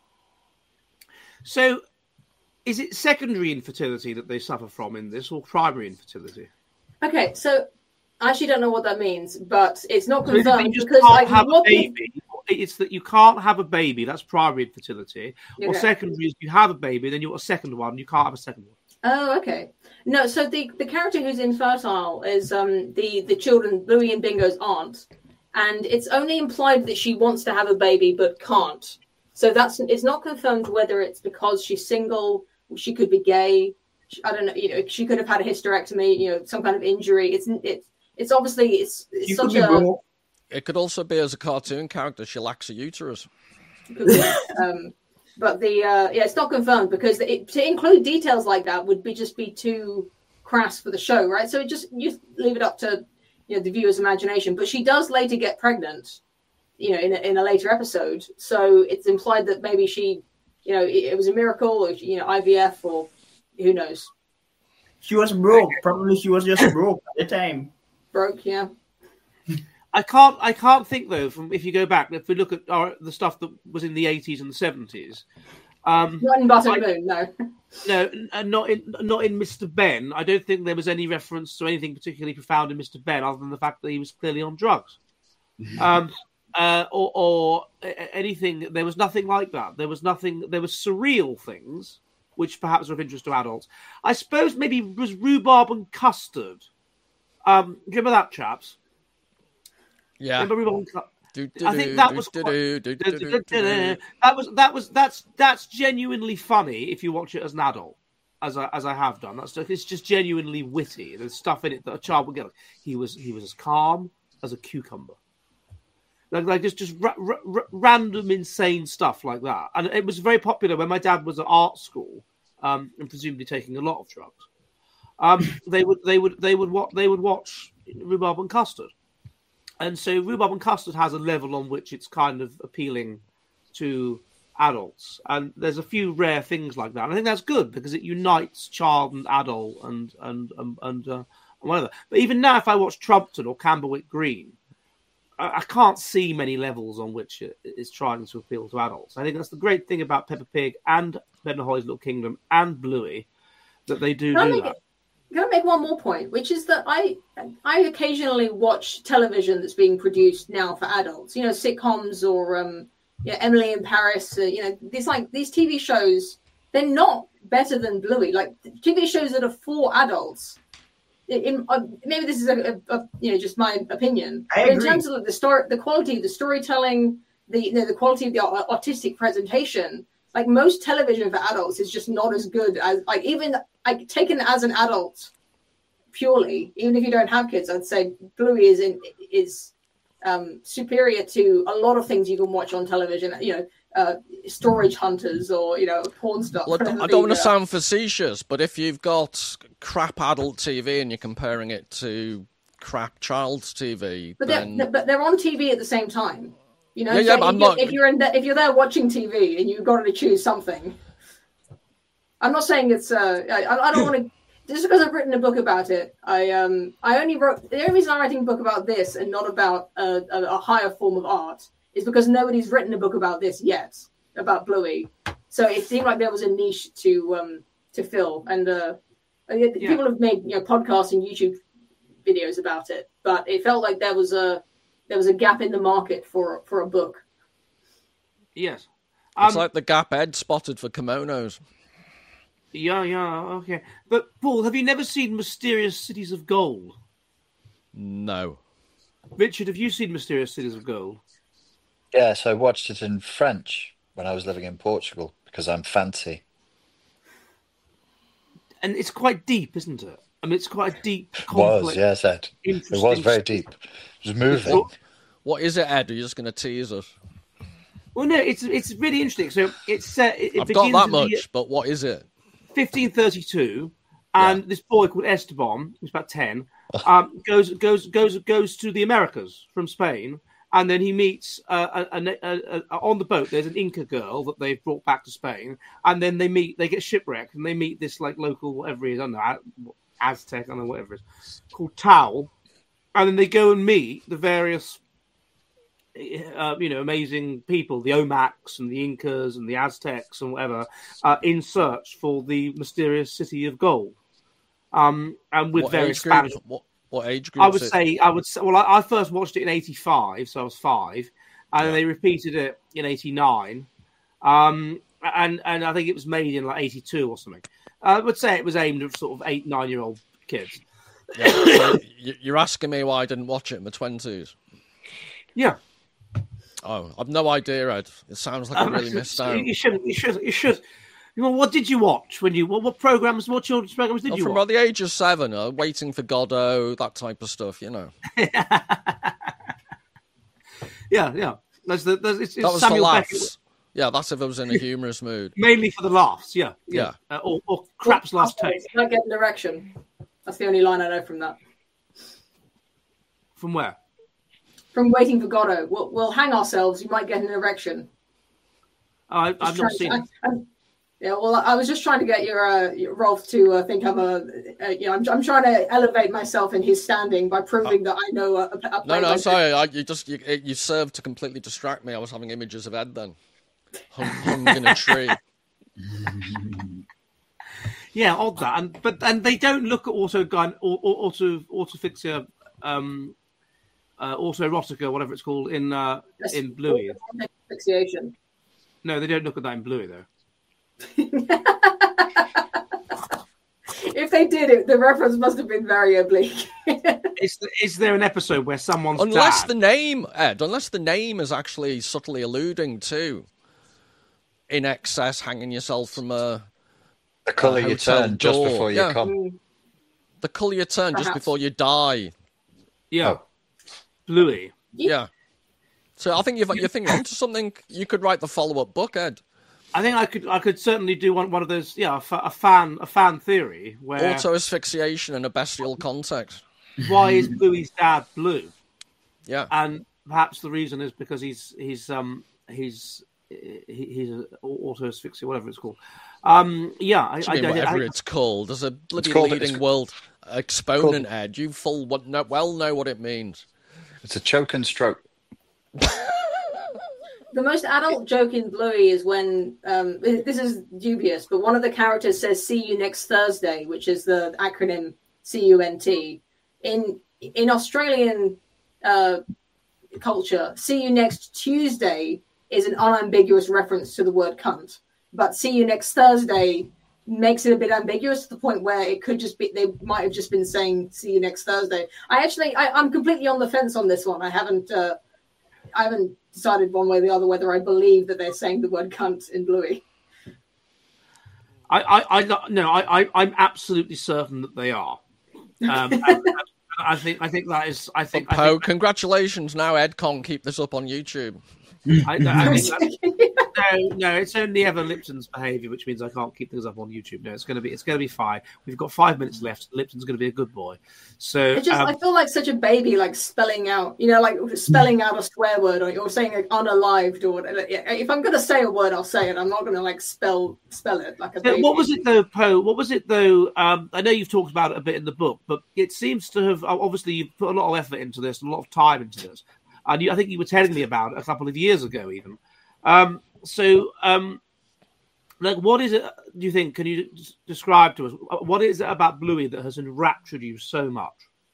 So, is it secondary infertility that they suffer from in this, or primary infertility? Okay, so I actually don't know what that means, but it's not confirmed because it's that you can't have a baby. That's primary infertility. Okay. Or secondary is you have a baby, then you want a second one. You can't have a second one. Oh, okay. No, so the character who's infertile is the children, Bluey and Bingo's aunt, and it's only implied that she wants to have a baby but can't. So it's not confirmed whether it's because she's single, she could be gay. I don't know. She could have had a hysterectomy. Some kind of injury. It's obviously it's such a. It could also be as a cartoon character. She lacks a uterus. But it's not confirmed because to include details like that would be too crass for the show, right? So you leave it up to the viewer's imagination. But she does later get pregnant, in a later episode. So it's implied that maybe she, it was a miracle, or IVF, or who knows. She was broke. Probably she was just broke at the time. Broke, yeah. I can't think though. If you go back, if we look at the stuff that was in the 80s and the 70s, not in Button Moon, no. No, not in Mr. Ben. I don't think there was any reference to anything particularly profound in Mr. Ben, other than the fact that he was clearly on drugs, or anything. There was nothing like that. There was nothing. There was surreal things, which perhaps are of interest to adults. I suppose maybe it was rhubarb and custard. Do you remember that, chaps? Yeah. I think that was that's genuinely funny if you watch it as an adult, as I have done. It's just genuinely witty. There's stuff in it that a child would get. He was as calm as a cucumber. Like just random insane stuff like that. And it was very popular when my dad was at art school, and presumably taking a lot of drugs. They would watch Rhubarb and Custard. And so Rhubarb and Custard has a level on which it's kind of appealing to adults. And there's a few rare things like that. And I think that's good because it unites child and adult and whatever. But even now, if I watch Trumpton or Camberwick Green, I can't see many levels on which it is trying to appeal to adults. I think that's the great thing about Peppa Pig and Ben Holly's Little Kingdom and Bluey, that they do that. Can I make one more point, which is that I occasionally watch television that's being produced now for adults, sitcoms or Emily in Paris, these TV shows, they're not better than Bluey. Like TV shows that are for adults. Maybe this is just my opinion. I agree. In terms of the quality of the storytelling, the quality of the artistic presentation, like most television for adults is just not as good as taken as an adult purely, even if you don't have kids, I'd say Bluey is superior to a lot of things you can watch on television. Storage Hunters or porn stuff. Well, I don't want to sound facetious, but if you've got crap adult TV and you're comparing it to crap child's TV, but they're on TV at the same time. If you're there watching TV and you've got to choose something. I'm not saying it's. I don't want to. Just because I've written a book about it, I only wrote. The only reason I'm writing a book about this and not about a higher form of art is because nobody's written a book about this yet, about Bluey. So it seemed like there was a niche to fill, and people have made podcasts and YouTube videos about it, but it felt like there was a gap in the market for a book. Yes, it's like the gap Ed spotted for kimonos. Yeah, okay. But Paul, have you never seen Mysterious Cities of Gold? No. Richard, have you seen Mysterious Cities of Gold? Yes, I watched it in French when I was living in Portugal because I'm fancy. And it's quite deep, isn't it? I mean, it's quite a deep, complex, Yes, Ed. It was very deep. It was moving. What is it, Ed? Are you just going to tease us? Well, no, it's really interesting. So it's I've got that much, but what is it? 1532, and this boy called Esteban, who's about 10, goes to the Americas from Spain, and then he meets on the boat. There's an Inca girl that they've brought back to Spain, and then they get shipwrecked, and they meet this like local whatever it is, I don't know, Aztec, I don't know, whatever it is, called Tal, and then they go and meet the various amazing people, the Omacs and the Incas and the Aztecs and whatever, in search for the mysterious city of gold. And with what various Spanish. What age group? I would say. Well, I first watched it in '85, so I was 5, and then they repeated it in '89, and I think it was made in like '82 or something. I would say it was aimed at sort of 8-9-year-old kids. Yeah, so you're asking me why I didn't watch it in my 20s? Yeah. Oh, I've no idea, Ed. It sounds like I really missed out. You should. Well, what did you watch when you? What programs? What children's programs did you from watch? From the age of 7, Waiting for Godot, that type of stuff, Yeah. It's that was Samuel for laughs. Beckett. Yeah, that's if I was in a humorous mood. Mainly for the laughs. Yeah. Or Crap's Last Take. I get an erection. That's the only line I know from that. From where? From Waiting for Godot. We'll hang ourselves. You might get an erection. I've not seen it. Yeah, well, I was just trying to get your Rolf to think I'm I'm trying to elevate myself in his standing by proving that I know a No, sorry, you served to completely distract me. I was having images of Ed then, hung in a tree. Yeah, odd that, and they don't look at autofixia, autoerotica, whatever it's called in Bluey. Asphyxiation. No, they don't look at that in Bluey though. If they did, the reference must have been very oblique. Is there an episode where someone's unless dad... the name, Ed, unless the name is actually subtly alluding to in excess, hanging yourself from the colour you turn just before you come. The colour you turn just before you die. Yeah, Bluey. Yeah. So I think you're thinking onto something. You could write the follow-up book, Ed. I think I could certainly do one of those. Yeah, a fan theory where auto asphyxiation in a bestial context. Why is Bluey's dad blue? Yeah, and perhaps the reason is because he's auto asphyxia, whatever it's called. Whatever it's called. There's a bloody leading world exponent, Ed. You well know what it means. It's a choke and stroke. The most adult joke in Bluey is when, this is dubious, but one of the characters says, "See you next Thursday," which is the acronym CUNT. In Australian culture, "See you next Tuesday" is an unambiguous reference to the word cunt. But "See you next Thursday" makes it a bit ambiguous to the point where it could just be, they might have just been saying "See you next Thursday." I'm completely on the fence on this one. I haven't decided one way or the other whether I believe that they're saying the word cunt in Bluey. I'm absolutely certain that they are. I think that is. Congratulations! Now Ed can't keep this up on YouTube. No, it's only ever Lipton's behaviour, which means I can't keep things up on YouTube. No, it's going to be fine. We've got 5 minutes left. Lipton's going to be a good boy. So I feel like such a baby, like spelling out, like spelling out a swear word, or saying like unalived, or whatever. If I'm going to say a word, I'll say it. I'm not going to like spell it like a baby. What was it though, Poe? What was it though? I know you've talked about it a bit in the book, but it seems to have obviously you've put a lot of effort into this, a lot of time into this. And I think you were telling me about it a couple of years ago, even. What is it? Do you think? Can you describe to us what is it about Bluey that has enraptured you so much?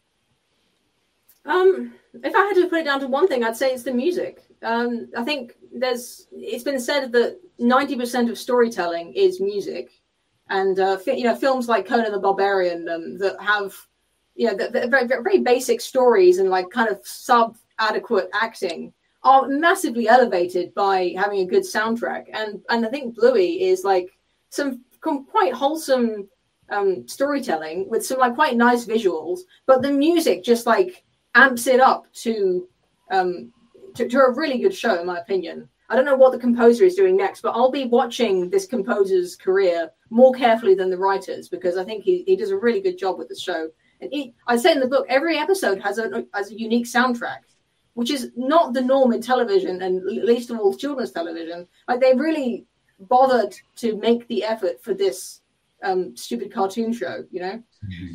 If I had to put it down to one thing, I'd say it's the music. I think it's been said that 90% of storytelling is music, and films like Conan the Barbarian that have the very, very basic stories and like kind of sub-adequate acting are massively elevated by having a good soundtrack. And I think Bluey is like some quite wholesome storytelling with some like quite nice visuals, but the music just like amps it up to a really good show, in my opinion. I don't know what the composer is doing next, but I'll be watching this composer's career more carefully than the writers, because I think he does a really good job with the show. And I say in the book, every episode has a unique soundtrack, which is not the norm in television, and least of all children's television. Like, they really bothered to make the effort for this stupid cartoon show, you know?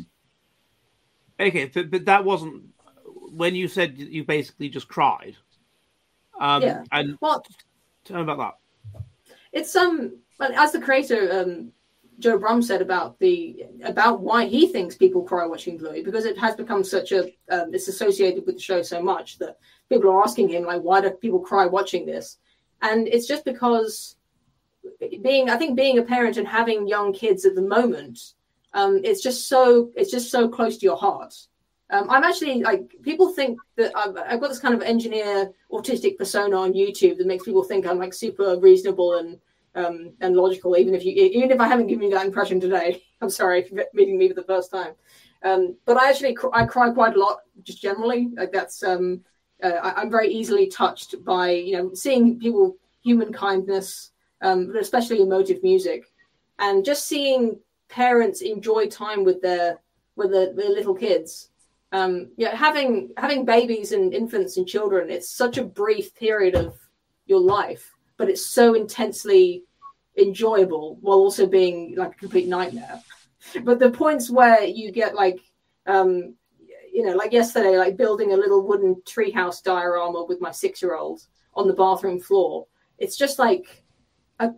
Okay, but that wasn't when you said you basically just cried. Yeah. And well, tell me about that. It's as the creator Joe Brumm said about why he thinks people cry watching Bluey, because it has become such a it's associated with the show so much that people are asking him, like, why do people cry watching this? And it's just because being a parent and having young kids at the moment, it's just so close to your heart. I'm actually, like, people think that I've got this kind of engineer autistic persona on YouTube that makes people think I'm like super reasonable and logical, even if I haven't given you that impression today. I'm sorry for meeting me for the first time. But I cry quite a lot, just generally. Like, that's I'm very easily touched by, you know, seeing human kindness, but especially emotive music, and just seeing parents enjoy time with their little kids. Having babies and infants and children, it's such a brief period of your life, but it's so intensely enjoyable while also being like a complete nightmare. But the points where you get like, like yesterday, like building a little wooden treehouse diorama with my 6-year-old on the bathroom floor, it's just like, I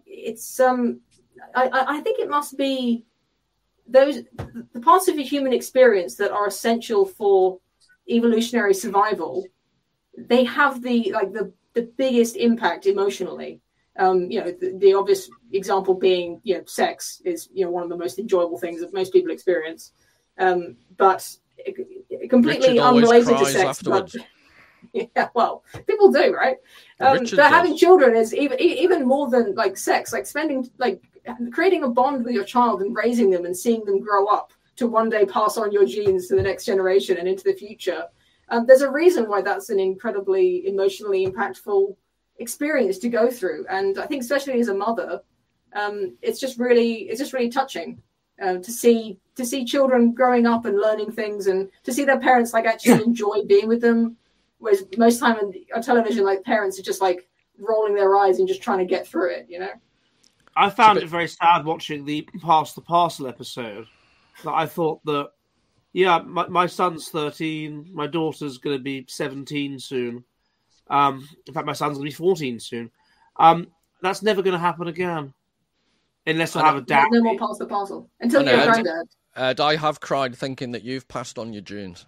think it must be the parts of your human experience that are essential for evolutionary survival. They have the biggest impact emotionally. The obvious example being, sex is, one of the most enjoyable things that most people experience. But completely unrelated to sex. Afterwards. Yeah, well, people do, right? But having children is even more than like sex. Like creating a bond with your child and raising them and seeing them grow up to one day pass on your genes to the next generation and into the future. There's a reason why that's an incredibly emotionally impactful experience to go through. And I think especially as a mother, it's just really touching to see children growing up and learning things, and to see their parents like actually enjoy being with them. Whereas most time on television, like, parents are just like rolling their eyes and just trying to get through it, you know? I found it very sad watching the Pass the Parcel episode. That I thought that, my son's 13, my daughter's going to be 17 soon. In fact, my son's going to be 14 soon. That's never going to happen again. Unless I have a dad. No more Pass the Parcel. Until you're a granddad. I have cried thinking that you've passed on your genes.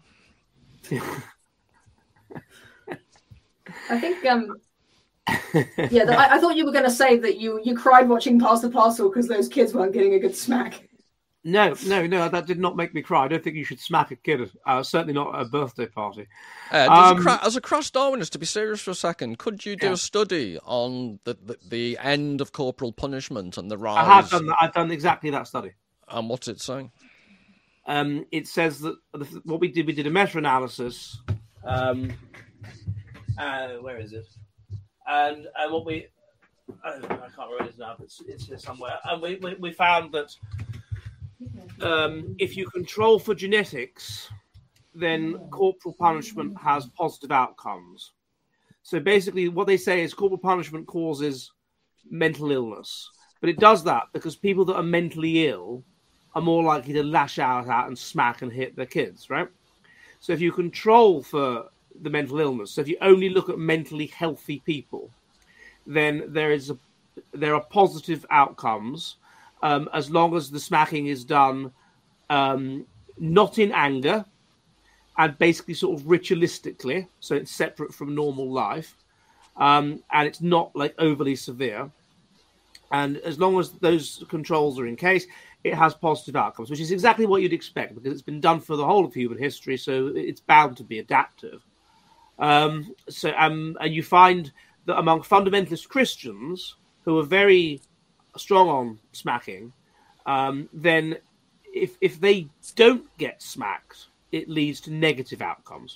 I think, I thought you were going to say that you cried watching Pass the Parcel because those kids weren't getting a good smack. No, that did not make me cry. I don't think you should smack a kid, certainly not at a birthday party. As a crass Darwinist, to be serious for a second, could you do a study on the end of corporal punishment and the rise? I have done that. I've done exactly that study. And what's it saying? It says that what we did a meta-analysis. Where is it? And what we, I can't remember it now, but it's here somewhere. And we found that if you control for genetics, then corporal punishment has positive outcomes. So basically what they say is corporal punishment causes mental illness. But it does that because people that are mentally ill are more likely to lash out and smack and hit their kids, right? So if you control for the mental illness, so if you only look at mentally healthy people, then there are positive outcomes as long as the smacking is done not in anger and basically sort of ritualistically, so it's separate from normal life, and it's not like overly severe. And as long as those controls are in case, it has positive outcomes, which is exactly what you'd expect because it's been done for the whole of human history, so it's bound to be adaptive. And you find that among fundamentalist Christians who are very strong on smacking, then if they don't get smacked, it leads to negative outcomes,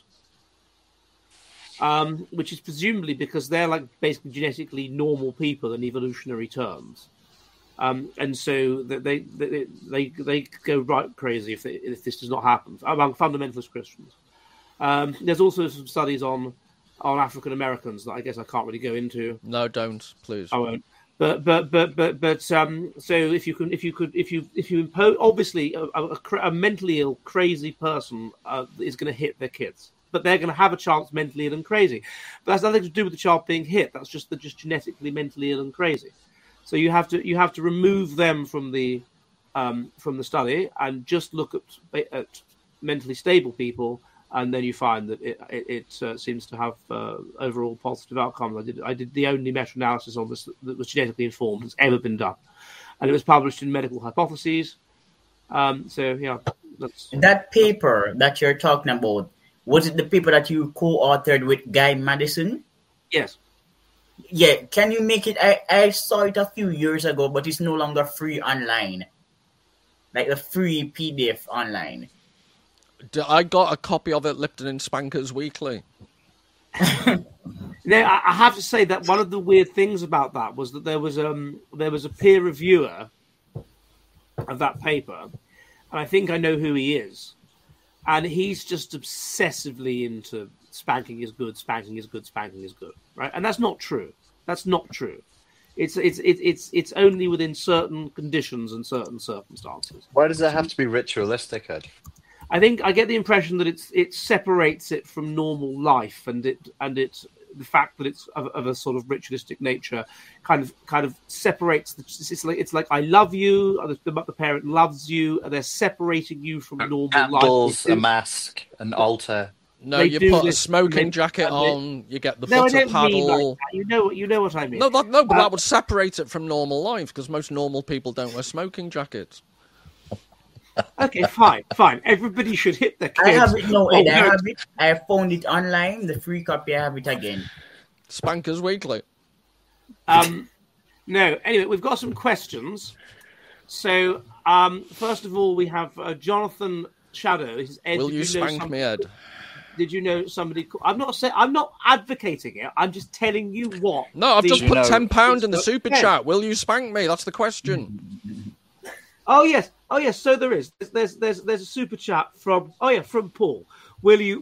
which is presumably because they're like basically genetically normal people in evolutionary terms. And so they go right crazy if this does not happen among fundamentalist Christians. There's also some studies on African Americans that I guess I can't really go into. No, don't, please. I won't. But so if you impose, obviously a mentally ill crazy person is going to hit their kids, but they're going to have a chance mentally ill and crazy. But that's nothing to do with the child being hit. That's just they're just genetically mentally ill and crazy. So you have to remove them from the study and just look at mentally stable people, and then you find that it seems to have overall positive outcomes. I did the only meta-analysis on this that was genetically informed that's ever been done, and it was published in Medical Hypotheses. So yeah, that's that paper that you're talking about. Was it the paper that you co-authored with Guy Madison? Yes. Yeah, can you make it? I saw it a few years ago, but it's no longer free online. Like a free PDF online. I got a copy of it, Lipton and Spankers Weekly. Now, I have to say that one of the weird things about that was that there was a peer reviewer of that paper, and I think I know who he is, and he's just obsessively into spanking is good, spanking is good, spanking is good, right? And that's not true. That's not true. It's only within certain conditions and certain circumstances. Why does that have to be ritualistic, Ed? I think I get the impression that it separates it from normal life, and the fact that it's of a sort of ritualistic nature kind of separates. It's like I love you, the parent loves you, and they're separating you from normal Candles, life. a mask, an altar. No, you put a smoking jacket on. You get the butter paddle. Like you know what I mean. No, but that would separate it from normal life because most normal people don't wear smoking jackets. Okay, fine. Everybody should hit their kids. I have it. No, Ed, I have it. I found it online. The free copy. I have it again. Spankers Weekly. No. Anyway, we've got some questions. So, first of all, we have Jonathan Shadow. He says, Ed, will you spank me, Ed? Did you know somebody? I'm not advocating it. I'm just telling you what. No, I've just put £10 in the super chat. Will you spank me? That's the question. Oh yes. So there is. There's a super chat from from Paul. Will you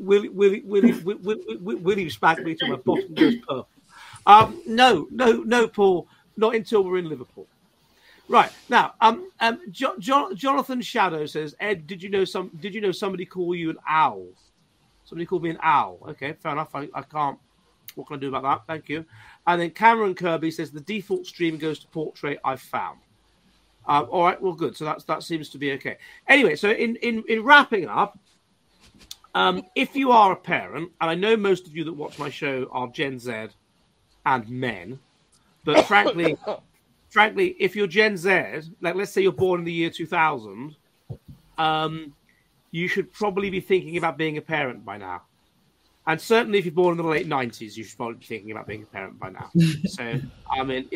spank me till my bottom goes purple? No, Paul. Not until we're in Liverpool. Right now, Jonathan Shadow says, Ed, did you know somebody call you an owl? Somebody called me an owl. Okay, fair enough. I can't. What can I do about that? Thank you. And then Cameron Kirby says the default stream goes to portrait I've found. All right, well, good. So that seems to be okay. Anyway, so in wrapping up, if you are a parent, and I know most of you that watch my show are Gen Z and men, but frankly, if you're Gen Z, like let's say you're born in the year 2000, you should probably be thinking about being a parent by now. And certainly if you're born in the late 90s, you should probably be thinking about being a parent by now. So, I mean,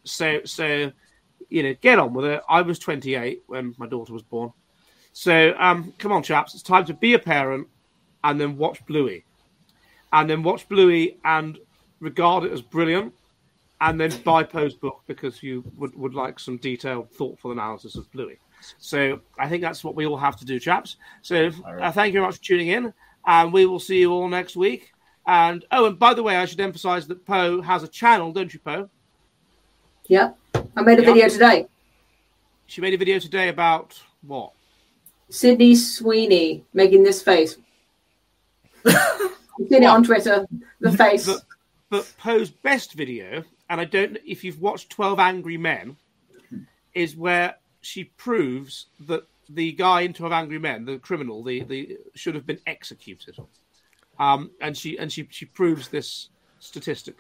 get on with it. I was 28 when my daughter was born. So, come on, chaps. It's time to be a parent and then watch Bluey. And then watch Bluey and regard it as brilliant. And then buy Poe's book because you would like some detailed, thoughtful analysis of Bluey. So I think that's what we all have to do, chaps. So thank you very much for tuning in. And we will see you all next week. And by the way, I should emphasize that Poe has a channel, don't you, Poe? Yeah. I made a video today. She made a video today about what? Sydney Sweeney making this face. I've seen it on Twitter. The face. But Poe's best video, and I don't know if you've watched 12 Angry Men, is where she proves that the guy in 12 Angry Men, the criminal, the should have been executed. And she proves this statistically.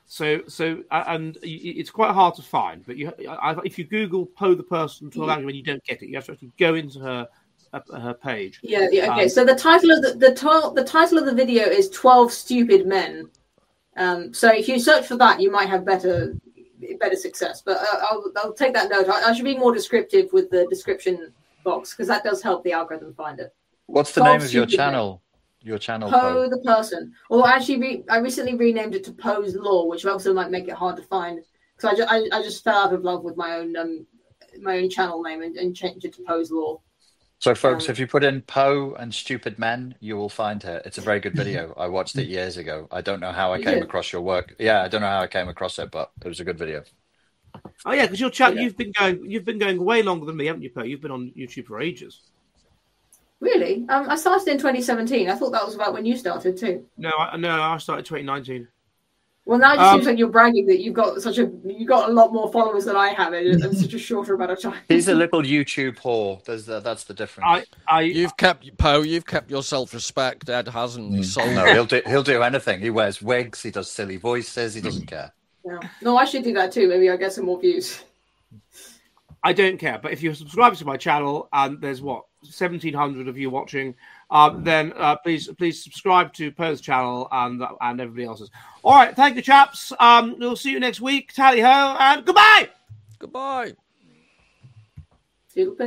So and it's quite hard to find. But if you Google Poe the person to a language, you don't get it. You have to actually go into her page. Yeah. Okay. So the title of the title of the video is 12 Stupid Men. So if you search for that, you might have better success. But I'll take that note. I should be more descriptive with the description box because that does help the algorithm find it. What's the name of your channel? Your channel, Poe the person. Well, actually, I recently renamed it to Poe's Law, which also might make it hard to find. Because I just fell out of love with my own channel name and changed it to Poe's Law. So, folks, if you put in Poe and Stupid Men, you will find her. It's a very good video. I watched it years ago. I don't know how I came across your work. Yeah, I don't know how I came across it, but it was a good video. Oh yeah, because your channel, you've been going way longer than me, haven't you, Poe? You've been on YouTube for ages. Really? I started in 2017. I thought that was about when you started too. No, I started 2019. Well, now it just seems like you're bragging that you've got a lot more followers than I have in such a shorter amount of time. He's a little YouTube whore. That's the difference. You've kept your self-respect. Ed hasn't. No, he'll do anything. He wears wigs. He does silly voices. He doesn't care. Yeah. No, I should do that too. Maybe I'll get some more views. I don't care, but if you subscribe to my channel and there's 1,700 of you watching, then please subscribe to Poe's channel and everybody else's. All right, thank you, chaps. We'll see you next week. Tally ho and goodbye. Goodbye. Super.